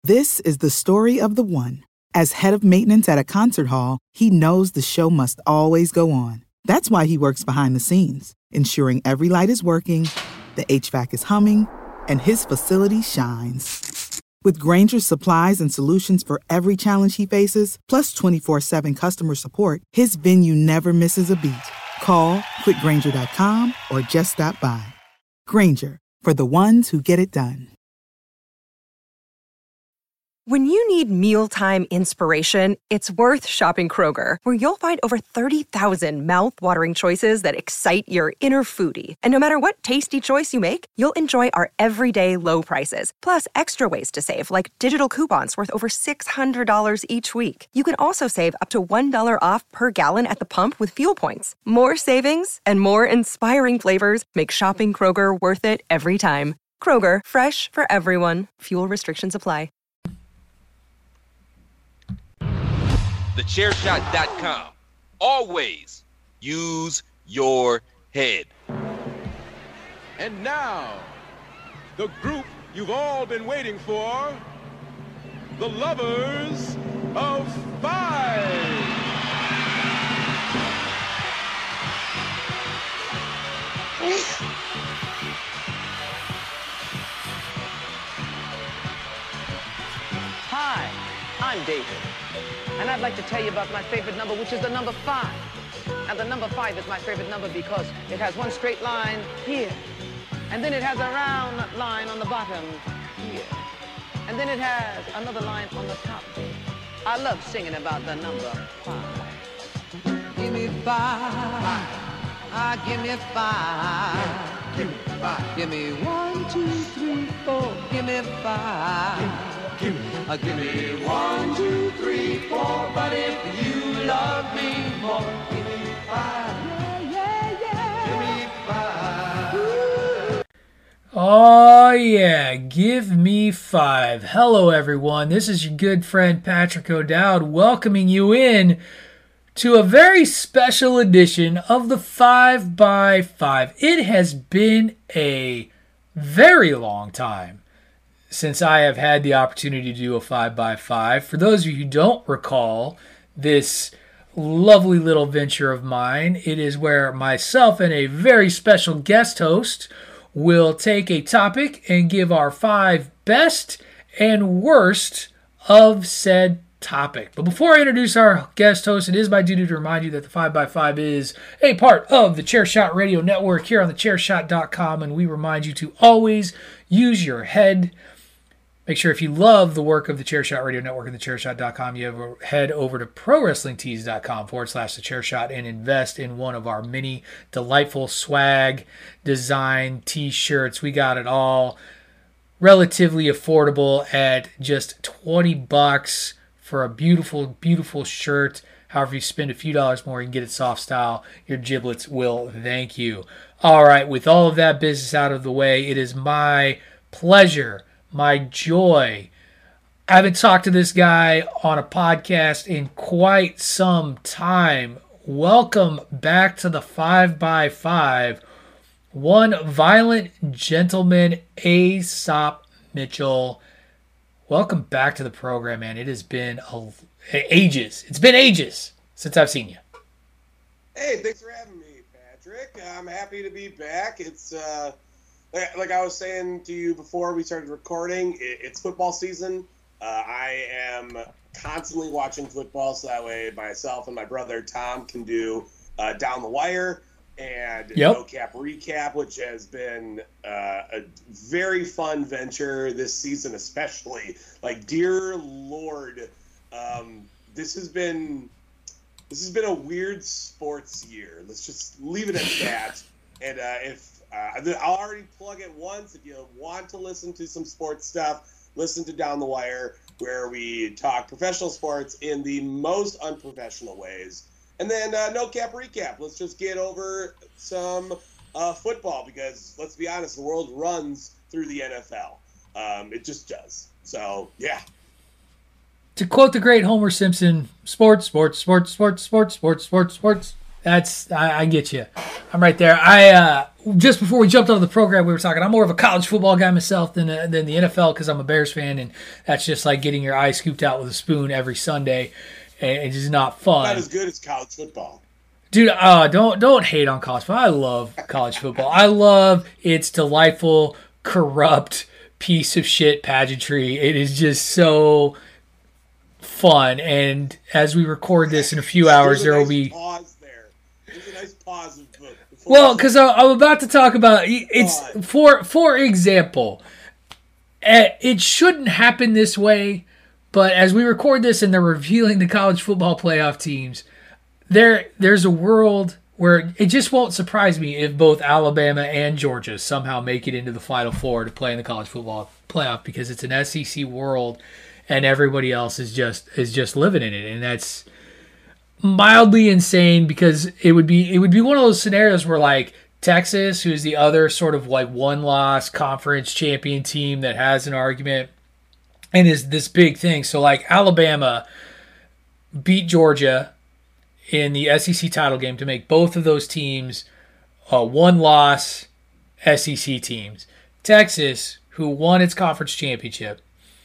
This is the story of the one. As head of maintenance at a concert hall, he knows the show must always go on. That's why he works behind the scenes, ensuring every light is working, the HVAC is humming, and his facility shines. With Grainger's supplies and solutions for every challenge he faces, plus 24/7 customer support, his venue never misses a beat. Call quickgrainger.com or just stop by. Grainger, for the ones who get it done. When you need mealtime inspiration, it's worth shopping Kroger, where you'll find over 30,000 mouth-watering choices that excite your inner foodie. And no matter what tasty choice you make, you'll enjoy our everyday low prices, plus extra ways to save, like digital coupons worth over $600 each week. You can also save up to $1 off per gallon at the pump with fuel points. More savings and more inspiring flavors make shopping Kroger worth it every time. Kroger, fresh for everyone. Fuel restrictions apply. TheChairShot.com. Always use your head. And now, the group you've all been waiting for, the Lovers of Five. Hi, I'm David. And I'd like to tell you about my favorite number, which is the number 5. And the number 5 is my favorite number because it has one straight line here. And then it has a round line on the bottom here. And then it has another line on the top there. I love singing about the number 5. Give me 5. Give me 5. Give me 5. Give me 1, 2, 3, 4. Give me 5. Give me 1, 2, 3, 4. But if you love me more, give me 5. Give me 5. Oh yeah, give me 5. Hello everyone, this is your good friend Patrick O'Dowd welcoming you in to a very special edition of the 5x5. It has been a very long time since I have had the opportunity to do a 5x5. For those of you who don't recall this lovely little venture of mine, it is where myself and a very special guest host will take a topic and give our 5 best and worst of said topic. But before I introduce our guest host, it is my duty to remind you that the 5x5 is a part of the Chairshot Radio Network here on thechairshot.com, and we remind you to always use your head. Make sure if you love the work of the Chairshot Radio Network and thechairshot.com, you head over to prowrestlingtees.com/thechairshot and invest in one of our many delightful swag design t-shirts. We got it all relatively affordable at just $20 for a beautiful, beautiful shirt. However, if you spend a few dollars more, you can get it soft style. Your giblets will thank you. All right, with all of that business out of the way, it is my pleasure, my joy. I haven't talked to this guy on a podcast in quite some time. Welcome back to the 5x5. One violent gentleman, Aesop Mitchell. Welcome back to the program, man. It has been ages. It's been ages since I've seen you. Hey, thanks for having me, Patrick. I'm happy to be back. It's like I was saying to you before we started recording, it's football season. I am constantly watching football, so that way myself and my brother Tom can do Down the Wire and No Cap Recap, which has been a very fun venture this season, especially. Like, dear Lord, this has been a weird sports year. Let's just leave it at that. And I'll already plug it once. If you want to listen to some sports stuff, listen to Down the Wire, where we talk professional sports in the most unprofessional ways. And then No Cap Recap. Let's just get over some football because, let's be honest, the world runs through the NFL. It just does. So, yeah. To quote the great Homer Simpson, sports, sports, sports, sports, sports, sports, sports, sports. I get you. I'm right there. I just before we jumped on the program, we were talking. I'm more of a college football guy myself than the NFL because I'm a Bears fan, and that's just like getting your eye scooped out with a spoon every Sunday, and it's just not fun. Not as good as college football. Dude, don't hate on college football. I love college football. I love its delightful, corrupt piece of shit pageantry. It is just so fun. And as we record this in a few hours, there will be pause there. There's a nice pause. Well, because I'm about to talk about it's for example, it shouldn't happen this way, but as we record this and they're revealing the college football playoff teams, there's a world where it just won't surprise me if both Alabama and Georgia somehow make it into the Final Four to play in the college football playoff because it's an SEC world and everybody else is just living in it, and that's mildly insane because it would be one of those scenarios where like Texas, who's the other sort of like one-loss conference champion team that has an argument and is this big thing. So like Alabama beat Georgia in the SEC title game to make both of those teams one-loss SEC teams. Texas, who won its conference championship,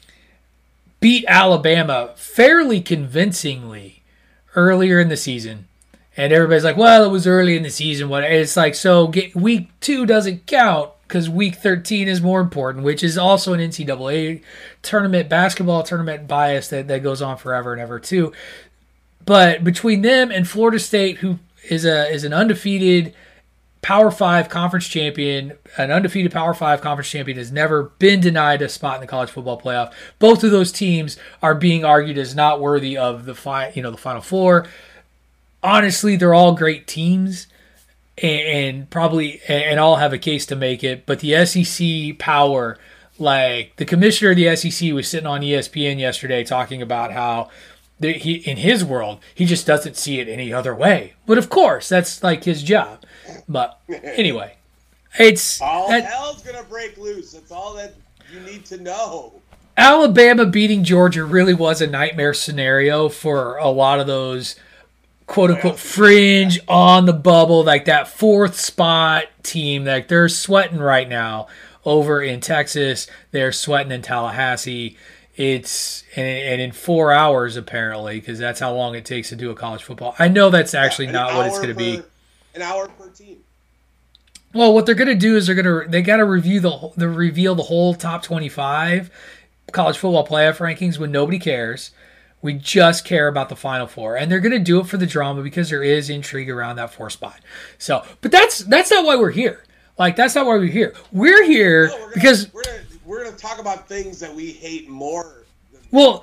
beat Alabama fairly convincingly earlier in the season. And everybody's like, well, it was early in the season. It's like, so week 2 doesn't count because week 13 is more important, which is also an NCAA tournament, basketball tournament bias that goes on forever and ever too. But between them and Florida State, who is an undefeated Power 5 conference champion, an undefeated Power 5 conference champion has never been denied a spot in the college football playoff. Both of those teams are being argued as not worthy of the Final Four. Honestly, they're all great teams and probably all have a case to make it. But the SEC power, like the commissioner of the SEC was sitting on ESPN yesterday talking about how he, in his world, he just doesn't see it any other way. But of course, that's like his job. But anyway, hell's gonna break loose. That's all that you need to know. Alabama beating Georgia really was a nightmare scenario for a lot of those quote-unquote fringe on the bubble, like that 4th spot team. Like they're sweating right now over in Texas. They're sweating in Tallahassee. It's and in 4 hours apparently, because that's how long it takes to do a college football. I know that's actually not what it's going to be. An hour per team. Well, what they're going to do is they got to reveal the whole top 25 college football playoff rankings when nobody cares. We just care about the Final Four, and they're going to do it for the drama because there is intrigue around that 4th spot. So, but that's not why we're here. Like that's not why we're here. We're here because we're gonna talk about things that we hate more. Well,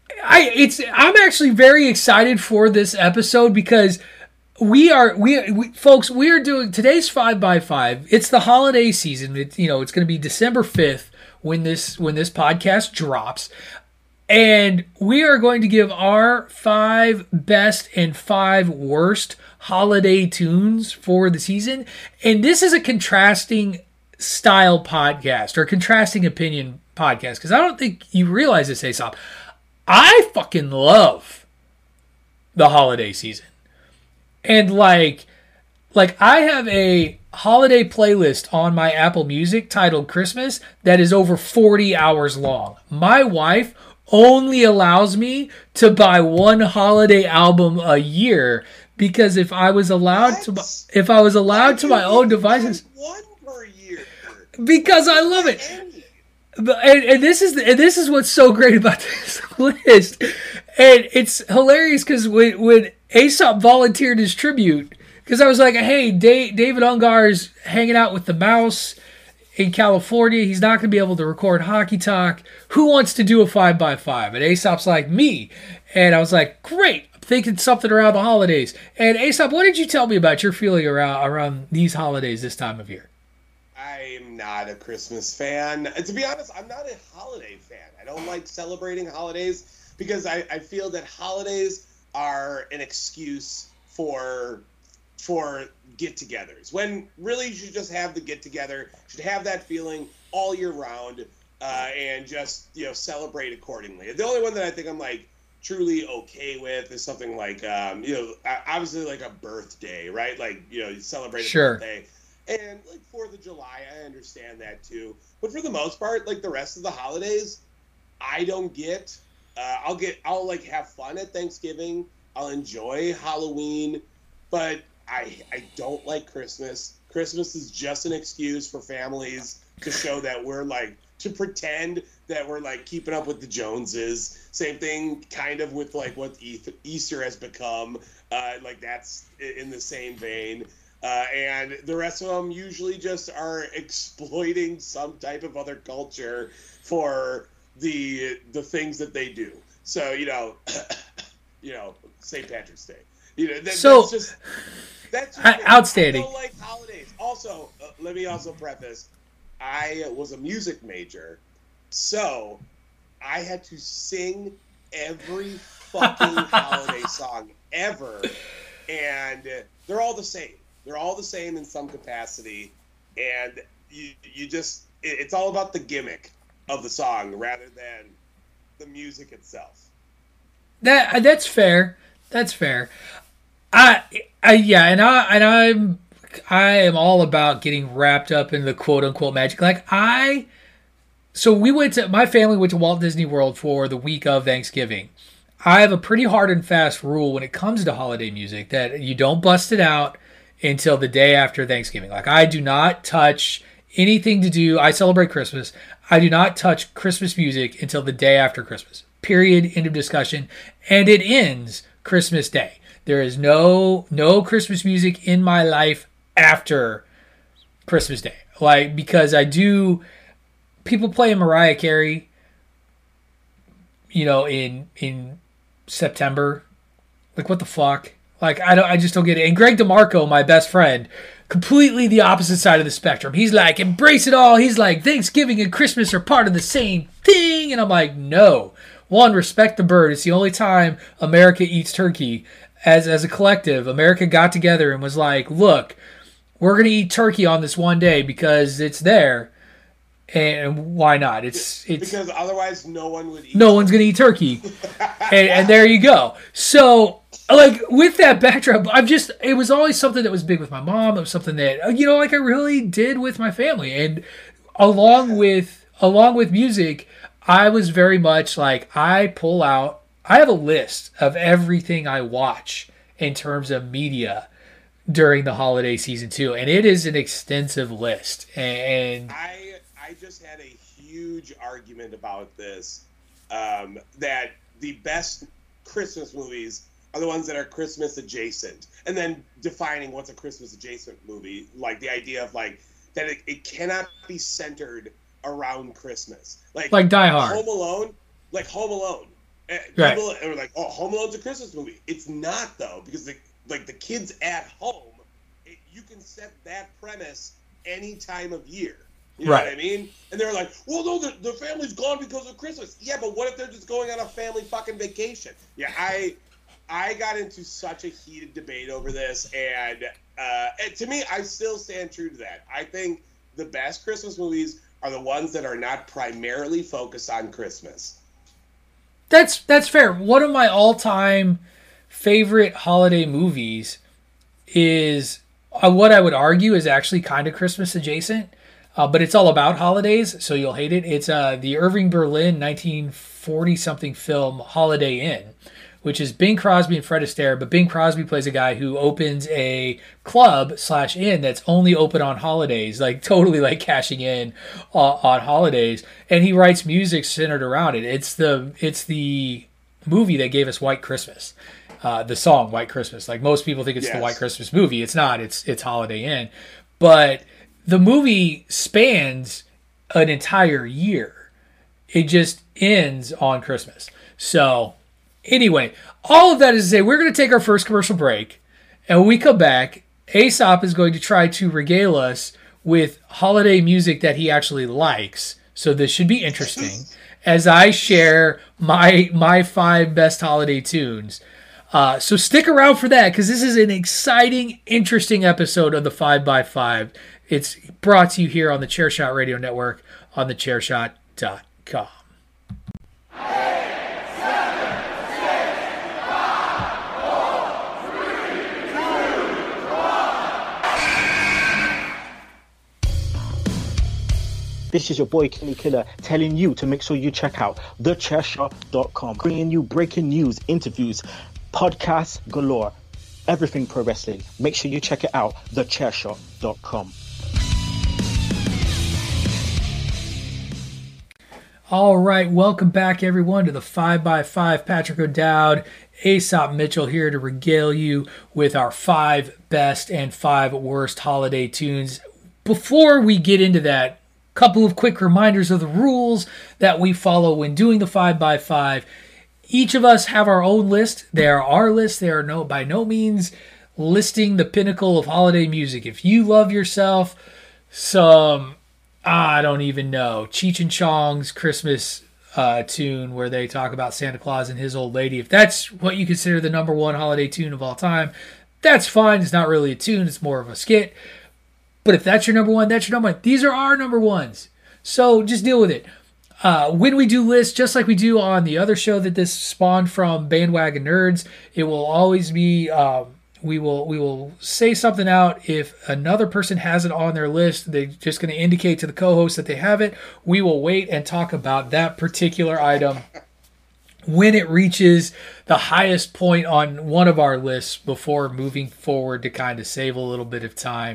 I'm actually very excited for this episode because we folks, we are doing today's 5x5. It's the holiday season. It's going to be December 5th when this podcast drops. And we are going to give our 5 best and 5 worst holiday tunes for the season. And this is a contrasting style podcast or contrasting opinion podcast because I don't think you realize this, Aesop. I fucking love the holiday season. And like I have a holiday playlist on my Apple Music titled Christmas that is over 40 hours long. My wife only allows me to buy one holiday album a year because if I was allowed to my own devices, one per year, because I love it. And this is what's so great about this list, and it's hilarious because when Aesop volunteered his tribute, because I was like, hey, David Ungar's hanging out with the mouse in California. He's not going to be able to record Hockey Talk. Who wants to do a 5x5? And Aesop's like, me. And I was like, great. I'm thinking something around the holidays. And Aesop, what did you tell me about your feeling around these holidays this time of year? I'm not a Christmas fan. To be honest, I'm not a holiday fan. I don't like celebrating holidays because I feel that holidays are an excuse for get-togethers, when really you should just have the get-together, should have that feeling all year round, and just celebrate accordingly. The only one that I think I'm like truly okay with is something like, obviously like a birthday, right? Like, you celebrate a birthday. And like 4th of July, I understand that too. But for the most part, like the rest of the holidays, I don't get. I'll like have fun at Thanksgiving. I'll enjoy Halloween, but I don't like Christmas. Christmas is just an excuse for families to show that we're like, to pretend that we're like keeping up with the Joneses. Same thing kind of with like what Easter has become. Like that's in the same vein. And the rest of them usually just are exploiting some type of other culture for the things that they do. So, St. Patrick's Day. That's just outstanding. I don't like holidays. Also, let me also preface, I was a music major, so I had to sing every fucking holiday song ever, and they're all the same. They're all the same in some capacity, and you just it's all about the gimmick of the song rather than the music itself. That's fair. That's fair. I am all about getting wrapped up in the quote unquote magic. So my family went to Walt Disney World for the week of Thanksgiving. I have a pretty hard and fast rule when it comes to holiday music that you don't bust it out until the day after Thanksgiving. Like, I do not touch anything to do. I celebrate Christmas. I do not touch Christmas music until the day after Christmas. Period. End of discussion. And it ends Christmas Day. There is no Christmas music in my life after Christmas Day. Like, because people play Mariah Carey, in September. Like, what the fuck? Like, I just don't get it. And Greg DeMarco, my best friend, completely the opposite side of the spectrum. He's like, embrace it all. He's like, Thanksgiving and Christmas are part of the same thing. And I'm like, no. One, respect the bird. It's the only time America eats turkey. As a collective, America got together and was like, look, we're going to eat turkey on this one day because it's there. And why not? It's because otherwise no one would eat. No one's going to eat turkey. and there you go. So, like, with that backdrop, it was always something that was big with my mom. It was something that, I really did with my family. And along with music, I was very much like, I have a list of everything I watch in terms of media during the holiday season too. And it is an extensive list. And I just had a huge argument about this, that the best Christmas movies are the ones that are Christmas adjacent, and then defining what's a Christmas adjacent movie, like the idea of like that it cannot be centered around Christmas, like Die Hard, Home Alone, Right. People are like, oh, Home Alone's a Christmas movie. It's not, though, because the kids at home, you can set that premise any time of year. You know what I mean? And they're like, well, no, the family's gone because of Christmas. Yeah, but what if they're just going on a family fucking vacation? Yeah, I got into such a heated debate over this, and to me, I still stand true to that. I think the best Christmas movies are the ones that are not primarily focused on Christmas. That's fair. One of my all-time favorite holiday movies is what I would argue is actually kind of Christmas adjacent, but it's all about holidays, so you'll hate it. It's the Irving Berlin 1940-something film Holiday Inn, which is Bing Crosby and Fred Astaire, but Bing Crosby plays a guy who opens a club/inn that's only open on holidays, like totally like cashing in on holidays, and he writes music centered around it. It's the movie that gave us White Christmas, the song White Christmas. Like, most people think it's the White Christmas movie. It's not. It's Holiday Inn, but the movie spans an entire year. It just ends on Christmas. So anyway, all of that is to say, we're going to take our first commercial break, and when we come back, Aesop is going to try to regale us with holiday music that he actually likes. So this should be interesting as I share my 5 best holiday tunes. So stick around for that, because this is an exciting, interesting episode of the 5x5. It's brought to you here on the Chairshot Radio Network on thechairshot.com. 8, 7, 6, This is your boy Kenny Killer telling you to make sure you check out thechairshot.com, bringing you breaking news, interviews, podcasts galore, everything pro wrestling. Make sure you check it out, thechairshot.com. All right, welcome back, everyone, to the 5x5. Patrick O'Dowd, Aesop Mitchell here to regale you with our 5 best and 5 worst holiday tunes. Before we get into that, a couple of quick reminders of the rules that we follow when doing the 5x5. Each of us have our own list. They are our list. They are by no means listing the pinnacle of holiday music. If you love yourself some... I don't even know. Cheech and Chong's Christmas tune where they talk about Santa Claus and his old lady. If that's what you consider the number one holiday tune of all time, that's fine. It's not really a tune. It's more of a skit. But if that's your number one, that's your number one. These are our number ones. So just deal with it. When we do lists, just like we do on the other show that this spawned from, Bandwagon Nerds, it will always be... We will say something out. If another person has it on their list, they're just going to indicate to the co-host that they have it. We will wait and talk about that particular item when it reaches the highest point on one of our lists before moving forward to kind of save a little bit of time.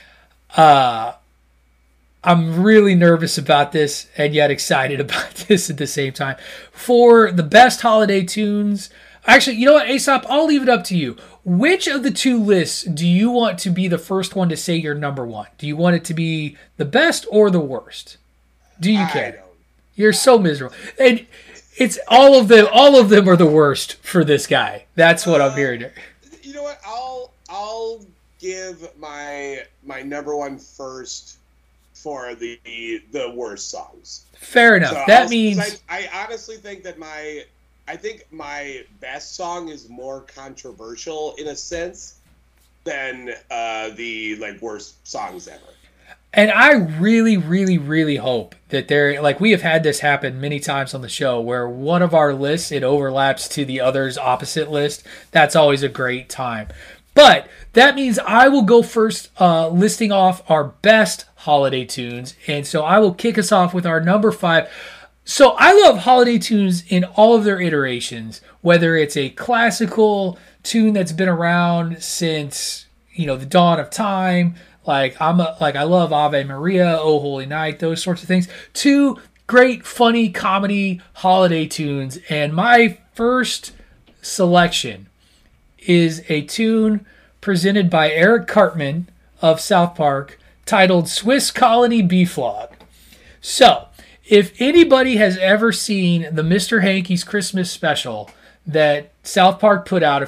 I'm really nervous about this and yet excited about this at the same time. For the best holiday tunes... Actually, you know what, Aesop? I'll leave it up to you. Which of the two lists do you want to be the first one to say your number one? Do you want it to be the best or the worst? Do you care? You're so miserable. And it's all of them are the worst for this guy. That's what I'm hearing. You know what? I'll give my number one first for the worst songs. Fair enough. So that means I honestly think that I think my best song is more controversial in a sense than the worst songs ever. And I really, really, really hope that we have had this happen many times on the show where one of our lists, it overlaps to the other's opposite list. That's always a great time. But that means I will go first, listing off our best holiday tunes. And so I will kick us off with our number 5. So I love holiday tunes in all of their iterations, whether it's a classical tune that's been around since, the dawn of time, I love Ave Maria, Oh Holy Night, those sorts of things, to great funny comedy holiday tunes. And my first selection is a tune presented by Eric Cartman of South Park titled Swiss Colony B-Flog. So, if anybody has ever seen the Mr. Hanky's Christmas special that South Park put out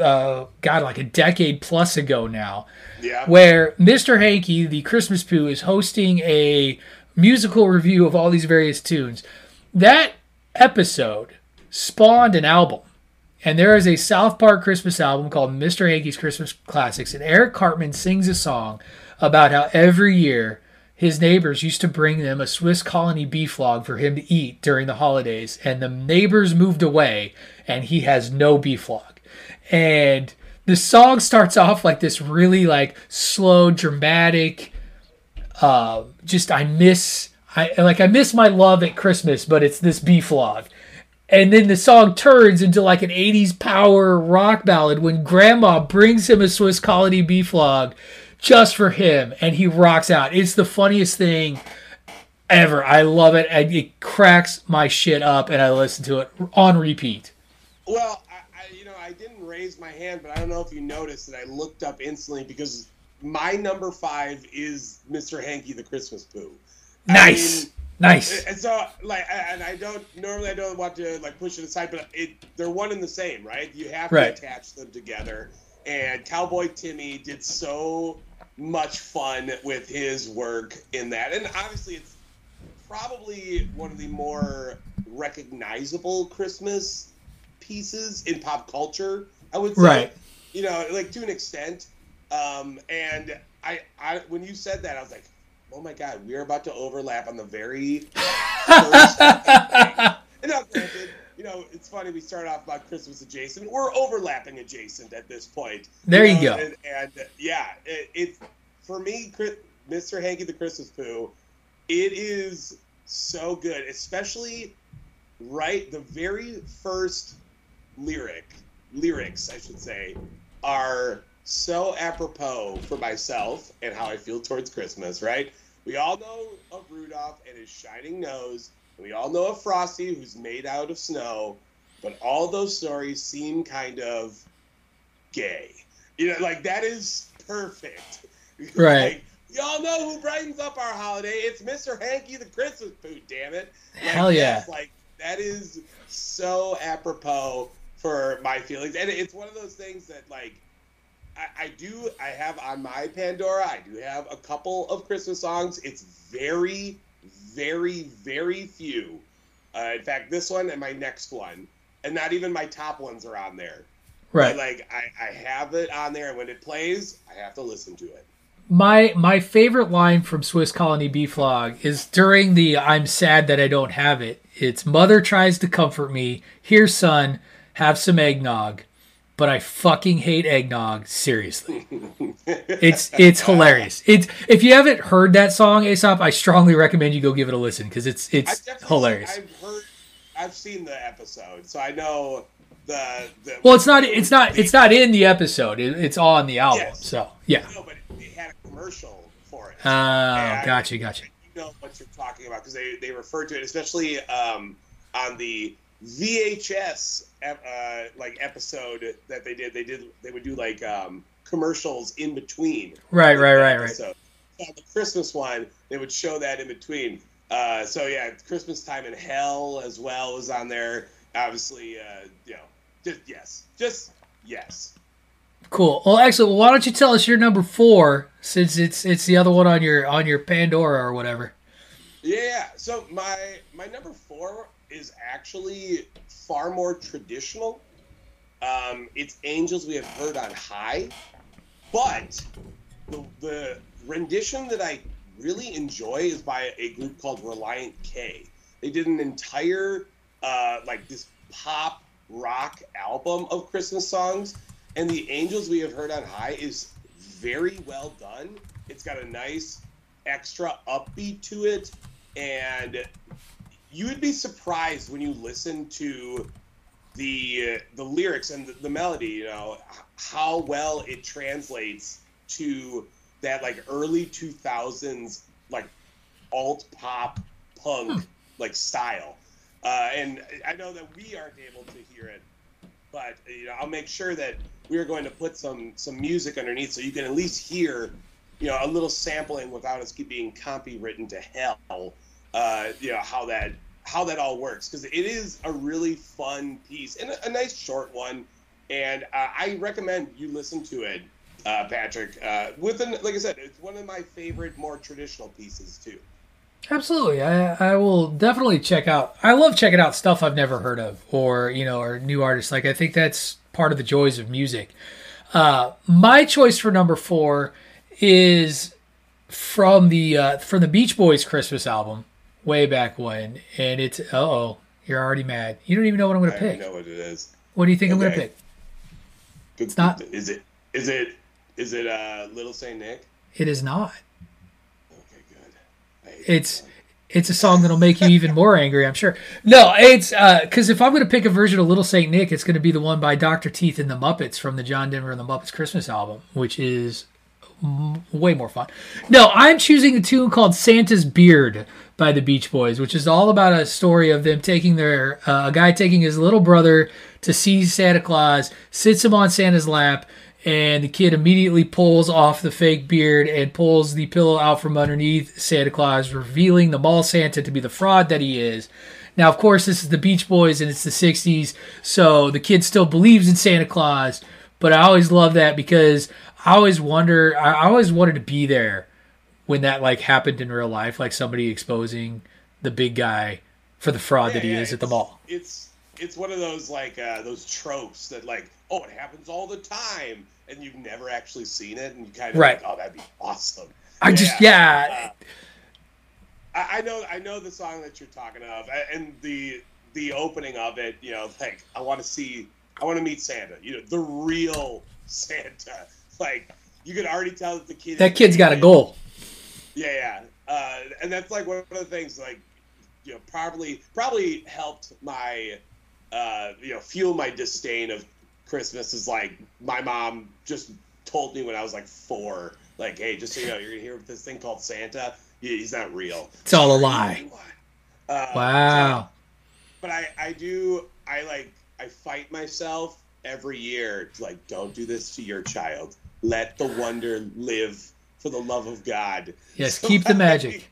a decade plus ago now, where Mr. Hanky, the Christmas Pooh, is hosting a musical review of all these various tunes, that episode spawned an album. And there is a South Park Christmas album called Mr. Hanky's Christmas Classics, and Eric Cartman sings a song about how every year his neighbors used to bring them a Swiss Colony B-Flog for him to eat during the holidays, and the neighbors moved away, and he has no B-Flog. And the song starts off like this really slow, dramatic, I miss my love at Christmas, but it's this B-Flog. And then the song turns into an 80s power rock ballad when Grandma brings him a Swiss Colony B-Flog just for him, and he rocks out. It's the funniest thing ever. I love it. It cracks my shit up, and I listen to it on repeat. Well, I didn't raise my hand, but I don't know if you noticed that I looked up instantly because my number 5 is Mr. Hanky the Christmas Pooh. Nice. Nice. And so, and I don't want to push it aside, but they're one and the same, right? You have to attach them together. And Cowboy Timmy did so much fun with his work in that. And obviously it's probably one of the more recognizable Christmas pieces in pop culture, I would say. Right. To an extent. And I when you said that, I was like, oh my God, we're about to overlap on the very first thing. And now, granted, it's funny, we start off about Christmas adjacent. We're overlapping adjacent at this point. There you go. And for me, Mr. Hanky the Christmas Pooh It is so good, especially the very first lyrics, I should say, are so apropos for myself and how I feel towards Christmas, right? We all know of Rudolph and his shining nose, and we all know of Frosty, who's made out of snow, but all those stories seem kind of gay. Like, that is perfect. Right. Like, we all know who brightens up our holiday. It's Mr. Hanky the Christmas Boot, damn it. Like, Hell yeah. yes, like, that is so apropos for my feelings. And it's one of those things that, like, I have on my Pandora, I do have a couple of Christmas songs. It's very, very, very few. In fact, this one and my next one, and not even my top ones are on there. Right. But, like, I have it on there, and when it plays, I have to listen to it. My favorite line from Swiss Colony B-Flog is during the I'm sad that I don't have it. It's mother tries to comfort me. Here, son, have some eggnog. But I fucking hate eggnog. Seriously. It's hilarious. If you haven't heard that song, Aesop, I strongly recommend you go give it a listen because it's hilarious. I've seen the episode, so I know the Well, it's not in the episode. It's on the album. Yes. So yeah. No, but they had a commercial for it. Oh, gotcha. You know what you're talking about because they refer to it, especially on the VHS episode that they did. They would do like commercials in between. Right. So on the Christmas one, they would show that in between. So yeah, Christmas Time in Hell as well was on there. Obviously, just yes. Cool. Well, excellent. Well, why don't you tell us your number 4 since it's the other one on your Pandora or whatever. Yeah. So my number 4 is actually far more traditional. It's Angels We Have Heard on High, but the rendition that I really enjoy is by a group called Reliant K. They did an entire this pop rock album of Christmas songs, and the Angels We Have Heard on High is very well done. It's got a nice extra upbeat to it, and you would be surprised when you listen to the lyrics and the melody, how well it translates to that like early 2000s like alt pop punk like style. And I know that we aren't able to hear it, but I'll make sure that we are going to put some music underneath so you can at least hear a little sampling without us being copywritten to hell. How that all works, because it is a really fun piece and a nice short one, and I recommend you listen to it, Patrick. Like I said, it's one of my favorite, more traditional pieces too. Absolutely, I will definitely check out. I love checking out stuff I've never heard of, or new artists. Like I think that's part of the joys of music. My choice for number 4 is from the Beach Boys Christmas album. Way back when, and it's you're already mad. You don't even know what I'm going to pick. I know what it is. What do you think I'm going to pick? It's not. Is it Little Saint Nick? It is not. Okay, good. It's a song that'll make you even more angry, I'm sure. No, it's because if I'm going to pick a version of Little Saint Nick, it's going to be the one by Dr. Teeth and the Muppets from the John Denver and the Muppets Christmas album, which is way more fun. No, I'm choosing a tune called Santa's Beard by the Beach Boys, which is all about a story of them taking a guy taking his little brother to see Santa Claus, sits him on Santa's lap, and the kid immediately pulls off the fake beard and pulls the pillow out from underneath Santa Claus, revealing the mall Santa to be the fraud that he is. Now, of course, this is the Beach Boys and it's the 60s, so the kid still believes in Santa Claus, but I always love that because I always wanted to be there when that happened in real life, like somebody exposing the big guy for the fraud that he is at the mall. It's one of those those tropes that it happens all the time, and you've never actually seen it, and you kind of that'd be awesome. I know the song that you're talking of, and the opening of it. I want to meet Santa. The real Santa. You could already tell that the kid. That kid's got a goal. Yeah. And that's like one of the things, like, you know, probably helped my, you know, fuel my disdain of Christmas. Is like my mom just told me when I was like 4, like, hey, just so you know, you're gonna hear this thing called Santa. He's not real. It's all a lie. Wow. So, but I fight myself every year to, like, don't do this to your child. Let the wonder live, for the love of God. Yes, keep the magic.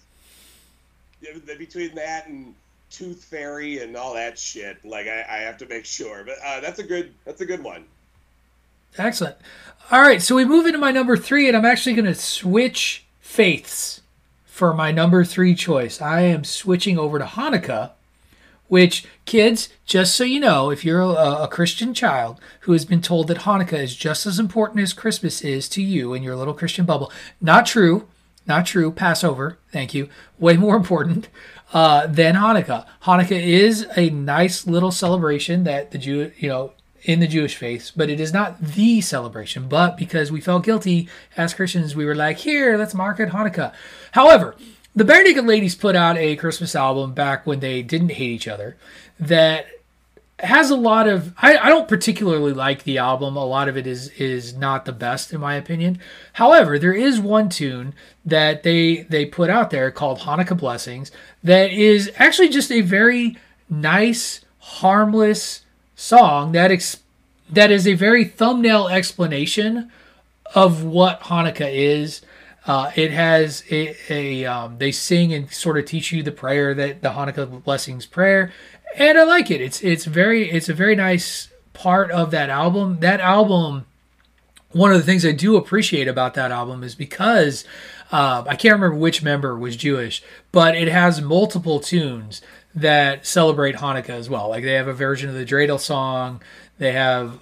Between that and Tooth Fairy and all that shit, like, I have to make sure. But that's a good one. Excellent. All right, so we move into my number 3, and I'm actually going to switch faiths for my number 3 choice. I am switching over to Hanukkah, which, kids, just so you know, if you're a Christian child who has been told that Hanukkah is just as important as Christmas is to you in your little Christian bubble, not true. Passover, thank you. Way more important than Hanukkah. Hanukkah is a nice little celebration that in the Jewish faith, but it is not the celebration. But because we felt guilty as Christians, we were like, here, let's market Hanukkah. However, the Barenaked Ladies put out a Christmas album back when they didn't hate each other that has a lot of... I don't particularly like the album. A lot of it is not the best, in my opinion. However, there is one tune that they put out there called Hanukkah Blessings that is actually just a very nice, harmless song that is a very thumbnail explanation of what Hanukkah is. It has they sing and sort of teach you the prayer, that the Hanukkah Blessings prayer, and I like it. It's a very nice part of that album. That album, one of the things I do appreciate about that album is because I can't remember which member was Jewish, but it has multiple tunes that celebrate Hanukkah as well. Like, they have a version of the dreidel song. They have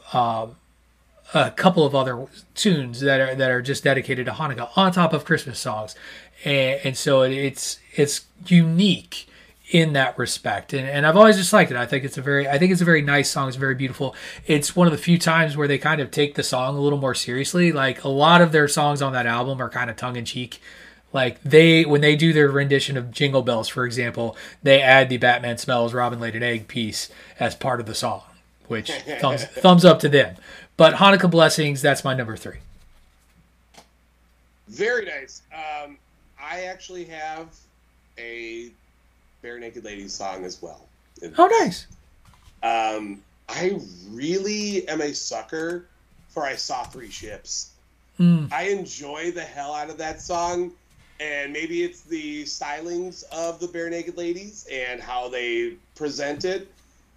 a couple of other tunes that are just dedicated to Hanukkah on top of Christmas songs, and so it's unique in that respect. And I've always just liked it. I think it's a very nice song. It's very beautiful. It's one of the few times where they kind of take the song a little more seriously. Like, a lot of their songs on that album are kind of tongue in cheek. Like, when they do their rendition of Jingle Bells, for example, they add the Batman Smells Robin Laid an Egg piece as part of the song, which thumbs up to them. But Hanukkah Blessings, that's my number 3. Very nice. I actually have a Barenaked Ladies song as well. Oh, nice. I really am a sucker for I Saw Three Ships. I enjoy the hell out of that song. And maybe it's the stylings of the Barenaked Ladies and how they present it.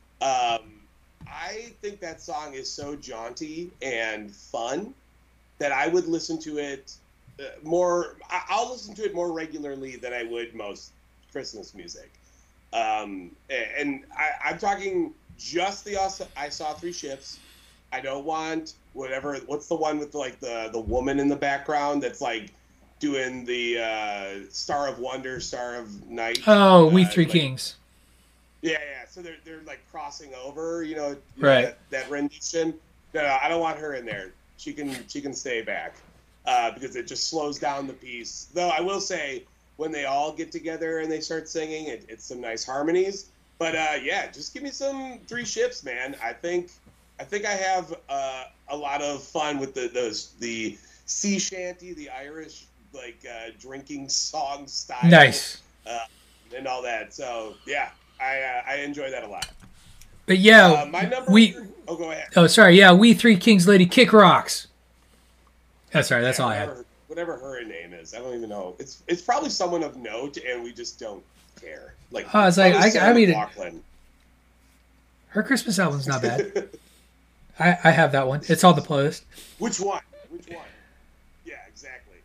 I think that song is so jaunty and fun that I would listen to it more. I'll listen to it more regularly than I would most Christmas music. And I'm talking just the I Saw Three Ships. I don't want what's the one with the woman in the background that's like doing the Star of Wonder, Star of Night. Oh, We Three Kings. Yeah. So they're like crossing over, right? That rendition. No, I don't want her in there. She can stay back because it just slows down the piece. Though I will say, when they all get together and they start singing, it's some nice harmonies. But yeah, just give me some Three Ships, man. I think I have a lot of fun with the sea shanty, the Irish drinking song style. Nice. And all that. So yeah. I enjoy that a lot. But yeah, my number. Oh, go ahead. Oh, sorry. Yeah, We Three Kings Lady Kick Rocks. That's right. That's all I have. Whatever her name is, I don't even know. It's probably someone of note, and we just don't care. It's like I mean, Laughlin. Her Christmas album's not bad. I have that one. It's on the playlist. Which one? Yeah, exactly.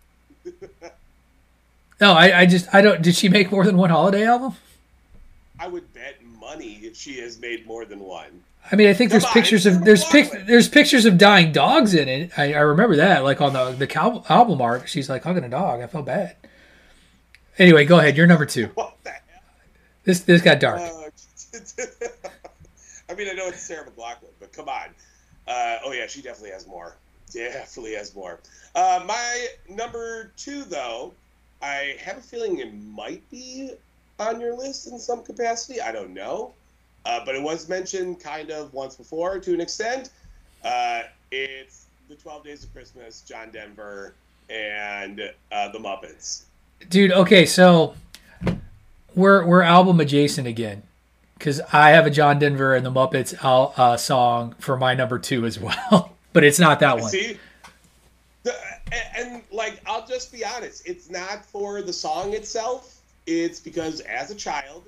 No, I don't. Did she make more than one holiday album? I would bet money if she has made more than one. I mean, I think there's pictures of dying dogs in it. I remember that, like on the album art. She's like hugging a dog. I felt bad. Anyway, go ahead. You're number 2. What the hell? This got dark. I mean, I know it's Sarah McLachlan, but come on. Oh yeah, she definitely has more. My number 2 though. I have a feeling it might be on your list in some capacity. I don't know. But it was mentioned kind of once before to an extent. It's the 12 Days of Christmas, John Denver, and the Muppets. Dude, okay, so we're album adjacent again. Because I have a John Denver and the Muppets song for my number 2 as well. But it's not that one. See? And like, I'll just be honest. It's not for the song itself. It's because as a child,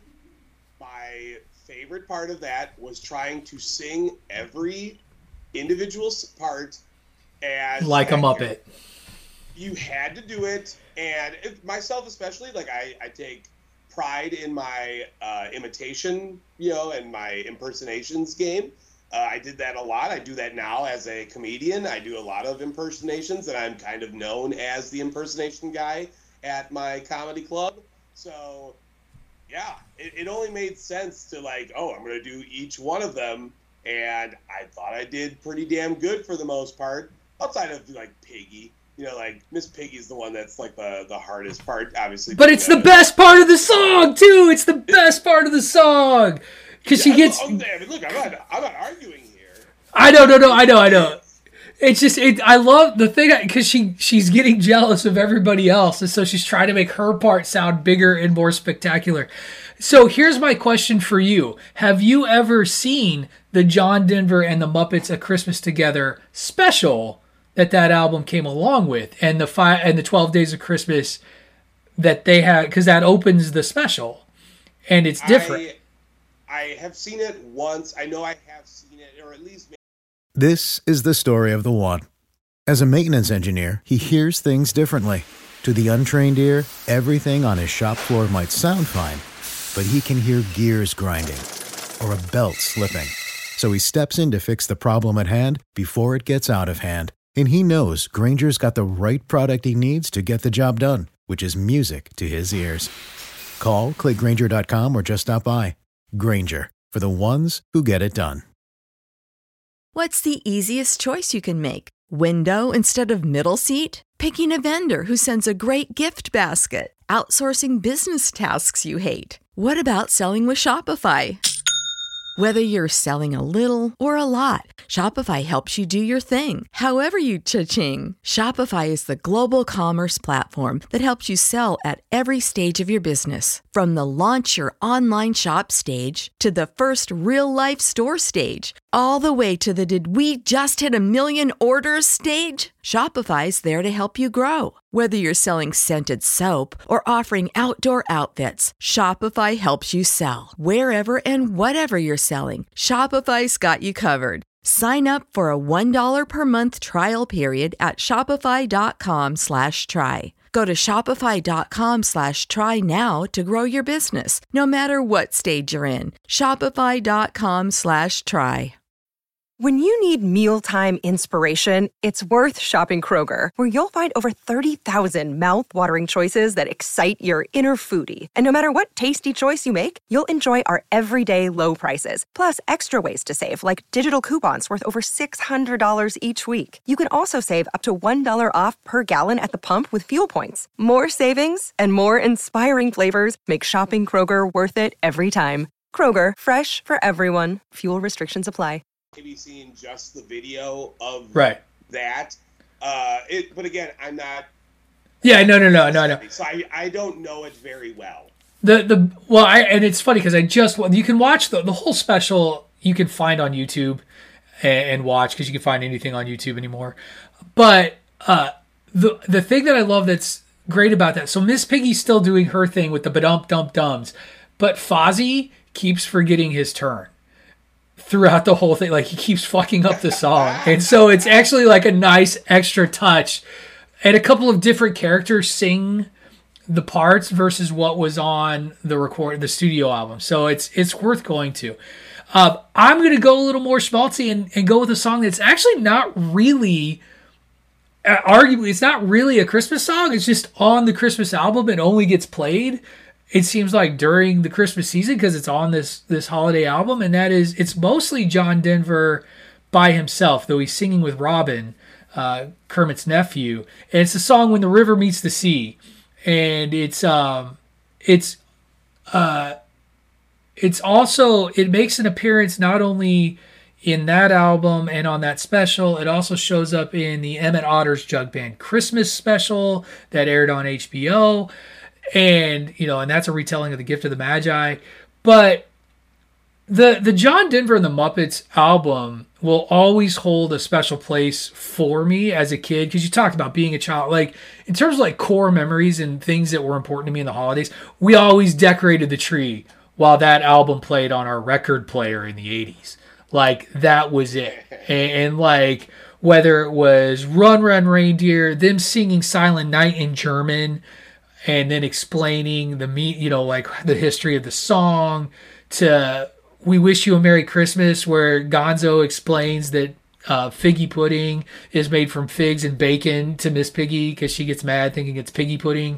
my favorite part of that was trying to sing every individual part as like a Muppet. You had to do it. And myself especially, like I take pride in my imitation, and my impersonations game. I did that a lot. I do that now as a comedian. I do a lot of impersonations, and I'm kind of known as the impersonation guy at my comedy club. So, yeah, it only made sense to I'm going to do each one of them, and I thought I did pretty damn good for the most part, outside of Piggy. Miss Piggy's the one that's the hardest part, obviously. But it's the best part of the song, too. It's the best part of the song. Because she gets... look, I'm not arguing here. I know. It's just, I love the thing, because she's getting jealous of everybody else. And so she's trying to make her part sound bigger and more spectacular. So here's my question for you. Have you ever seen the John Denver and the Muppets A Christmas Together special that album came along with, and the 12 Days of Christmas that they had, because that opens the special, and it's different. I have seen it once. I know I have seen it, or at least... This is the story of the one. As a maintenance engineer, he hears things differently. To the untrained ear, everything on his shop floor might sound fine, but he can hear gears grinding or a belt slipping. So he steps in to fix the problem at hand before it gets out of hand. And he knows Grainger's got the right product he needs to get the job done, which is music to his ears. Call, click Grainger.com, or just stop by. Grainger, for the ones who get it done. What's the easiest choice you can make? Window instead of middle seat? Picking a vendor who sends a great gift basket? Outsourcing business tasks you hate? What about selling with Shopify? Whether you're selling a little or a lot, Shopify helps you do your thing, however you cha-ching. Shopify is the global commerce platform that helps you sell at every stage of your business. From the launch your online shop stage to the first real-life store stage, all the way to the did we just hit 1 million orders stage. Shopify's there to help you grow. Whether you're selling scented soap or offering outdoor outfits, Shopify helps you sell. Wherever and whatever you're selling, Shopify's got you covered. Sign up for a $1 per month trial period at shopify.com/try. Go to shopify.com/try now to grow your business, no matter what stage you're in. Shopify.com/try. When you need mealtime inspiration, it's worth shopping Kroger, where you'll find over 30,000 mouth-watering choices that excite your inner foodie. And no matter what tasty choice you make, you'll enjoy our everyday low prices, plus extra ways to save, like digital coupons worth over $600 each week. You can also save up to $1 off per gallon at the pump with fuel points. More savings and more inspiring flavors make shopping Kroger worth it every time. Kroger, fresh for everyone. Fuel restrictions apply. Maybe seeing just the video of right. that. But again, I'm not. Yeah, no. So I don't know it very well. And it's funny because you can watch the whole special. You can find on YouTube and watch, because you can find anything on YouTube anymore. But the thing that I love that's great about that. So Miss Piggy's still doing her thing with the ba-dum-dum-dums, but Fozzie keeps forgetting his turn throughout the whole thing. Like, he keeps fucking up the song. And so it's actually like a nice extra touch. And a couple of different characters sing the parts versus what was on the studio album. So it's worth going to. I'm going to go a little more schmaltzy and go with a song that's actually not really, arguably, it's not really a Christmas song. It's just on the Christmas album and only gets played, it seems like, during the Christmas season, because it's on this holiday album, and that is, it's mostly John Denver by himself, though he's singing with Robin, Kermit's nephew, and it's the song "When the River Meets the Sea." and it's also, it makes an appearance not only in that album and on that special, it also shows up in the Emmett Otter's Jug Band Christmas special that aired on HBO. And, and that's a retelling of The Gift of the Magi. But the John Denver and the Muppets album will always hold a special place for me as a kid, because you talked about being a child. Like, in terms of like core memories and things that were important to me in the holidays, we always decorated the tree while that album played on our record player in the 80s. Like, that was it. And like, whether it was Run, Run, Reindeer, them singing Silent Night in German, and then explaining the history of the song, to We Wish You a Merry Christmas, where Gonzo explains that figgy pudding is made from figs and bacon to Miss Piggy because she gets mad thinking it's piggy pudding.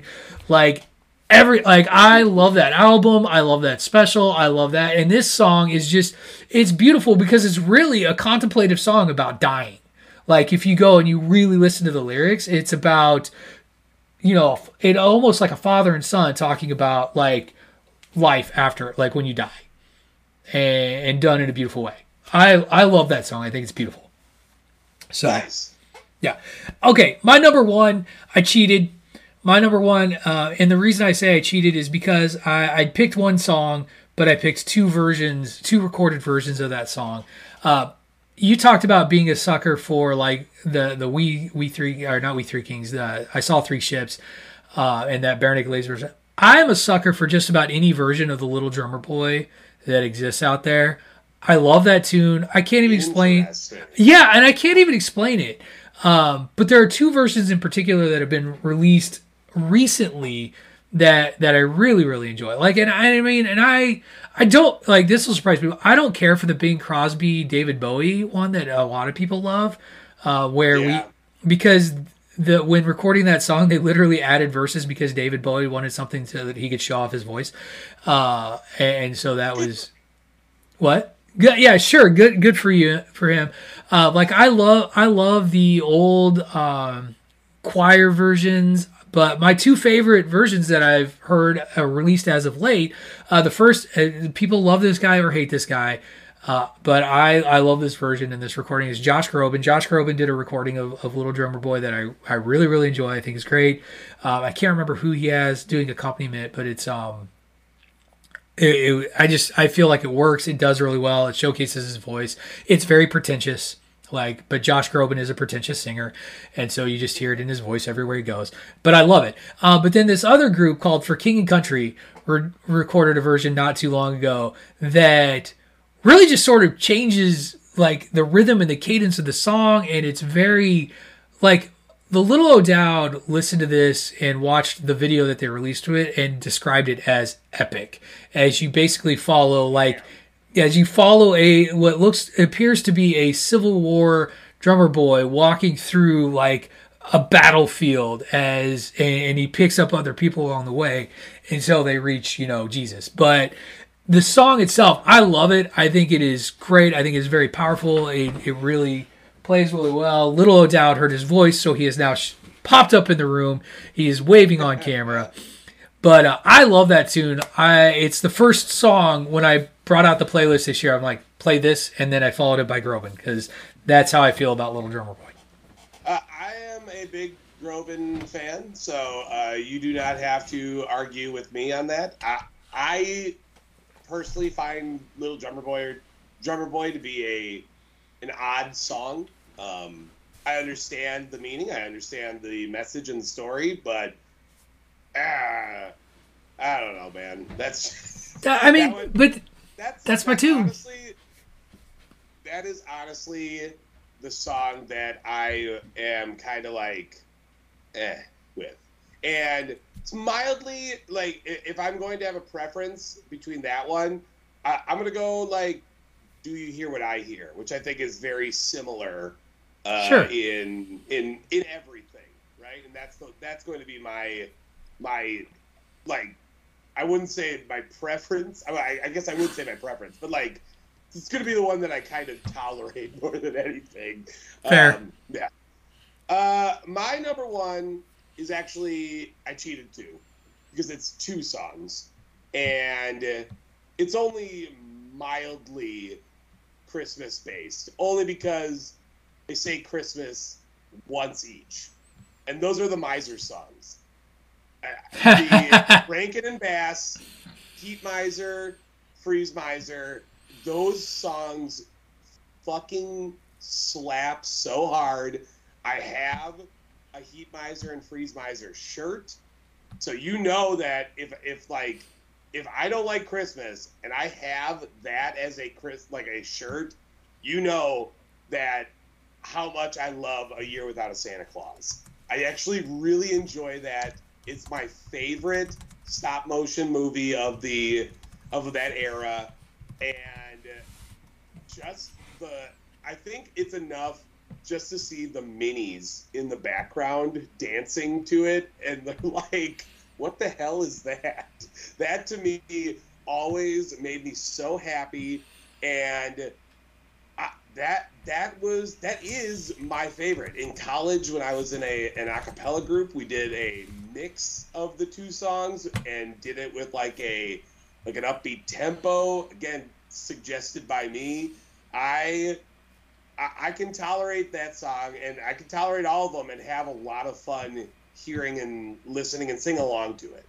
I love that album. I love that special. I love that. And this song is it's beautiful because it's really a contemplative song about dying. Like, if you go and you really listen to the lyrics, it's about, it almost like a father and son talking about like life after, like when you die, and done in a beautiful way. I love that song. I think it's beautiful. So, nice. Yeah. Okay. My number one, I cheated. My number one, and the reason I say I cheated is because I picked one song, but I picked two recorded versions of that song. You talked about being a sucker for like the We Three, or not We Three Kings. I Saw Three Ships, and that Barenaked Ladies version. I am a sucker for just about any version of the Little Drummer Boy that exists out there. I love that tune. I can't even explain. Yeah, and I can't even explain it. But there are two versions in particular that have been released recently that I really, really enjoy. Like, and I don't, like, this will surprise people, I don't care for the Bing Crosby David Bowie one that a lot of people love, because when recording that song, they literally added verses because David Bowie wanted something so that he could show off his voice, and so that was what. Good, yeah, sure. Good for him. Like, I love the old choir versions, but my two favorite versions that I've heard released as of late, the first, people love this guy or hate this guy, but I love this version, and this recording is Josh Groban. Josh Groban did a recording of Little Drummer Boy that I really, really enjoy. I think it's great. I can't remember who he has doing accompaniment, but it's I feel like it works. It does really well. It showcases his voice. It's very pretentious, but Josh Groban is a pretentious singer, and so you just hear it in his voice everywhere he goes. But I love it. But then this other group called For King and Country recorded a version not too long ago that really just sort of changes like the rhythm and the cadence of the song, and it's very like. The Little O'Dowd listened to this and watched the video that they released to it and described it as epic. As you basically follow, what appears to be a Civil War drummer boy walking through like a battlefield and he picks up other people along the way until they reach, Jesus. But the song itself, I love it. I think it is great. I think it's very powerful. It really plays really well. Little O'Dowd heard his voice, so he has now popped up in the room. He is waving on camera. But I love that tune. It's the first song when I brought out the playlist this year. I'm like, play this, and then I followed it by Groban, because that's how I feel about Little Drummer Boy. I am a big Groban fan, so you do not have to argue with me on that. I personally find Little Drummer Boy to be an odd song. I understand the meaning, I understand the message and the story, but I don't know, man. That's my tune. Honestly, that is honestly the song that I am kind of like with. And it's mildly, like, if I'm going to have a preference between that one, I'm going to go like Do You Hear What I Hear, which I think is very similar sure. in everything, right? And that's going to be my like, I wouldn't say my preference. I guess I would say my preference, but like, it's going to be the one that I kind of tolerate more than anything. Fair. Yeah. My number one is actually I cheated too, because it's 2 songs, and it's only mildly Christmas based, only because they say Christmas once each, and those are the Miser songs. The Rankin and Bass, Heat Miser, Freeze Miser, those songs fucking slap so hard. I have a Heat Miser and Freeze Miser shirt, so you know that if I don't like Christmas and I have that as a shirt, you know that how much I love A Year Without a Santa Claus. I actually really enjoy that. It's my favorite stop motion movie of that era, and I think it's enough just to see the minis in the background dancing to it, and they're like, what the hell is that? That to me always made me so happy, and that is my favorite. In college, when I was in an a cappella group, we did a mix of the 2 songs and did it with like an upbeat tempo, again suggested by me. I can tolerate that song, and I can tolerate all of them and have a lot of fun hearing and listening and sing along to it.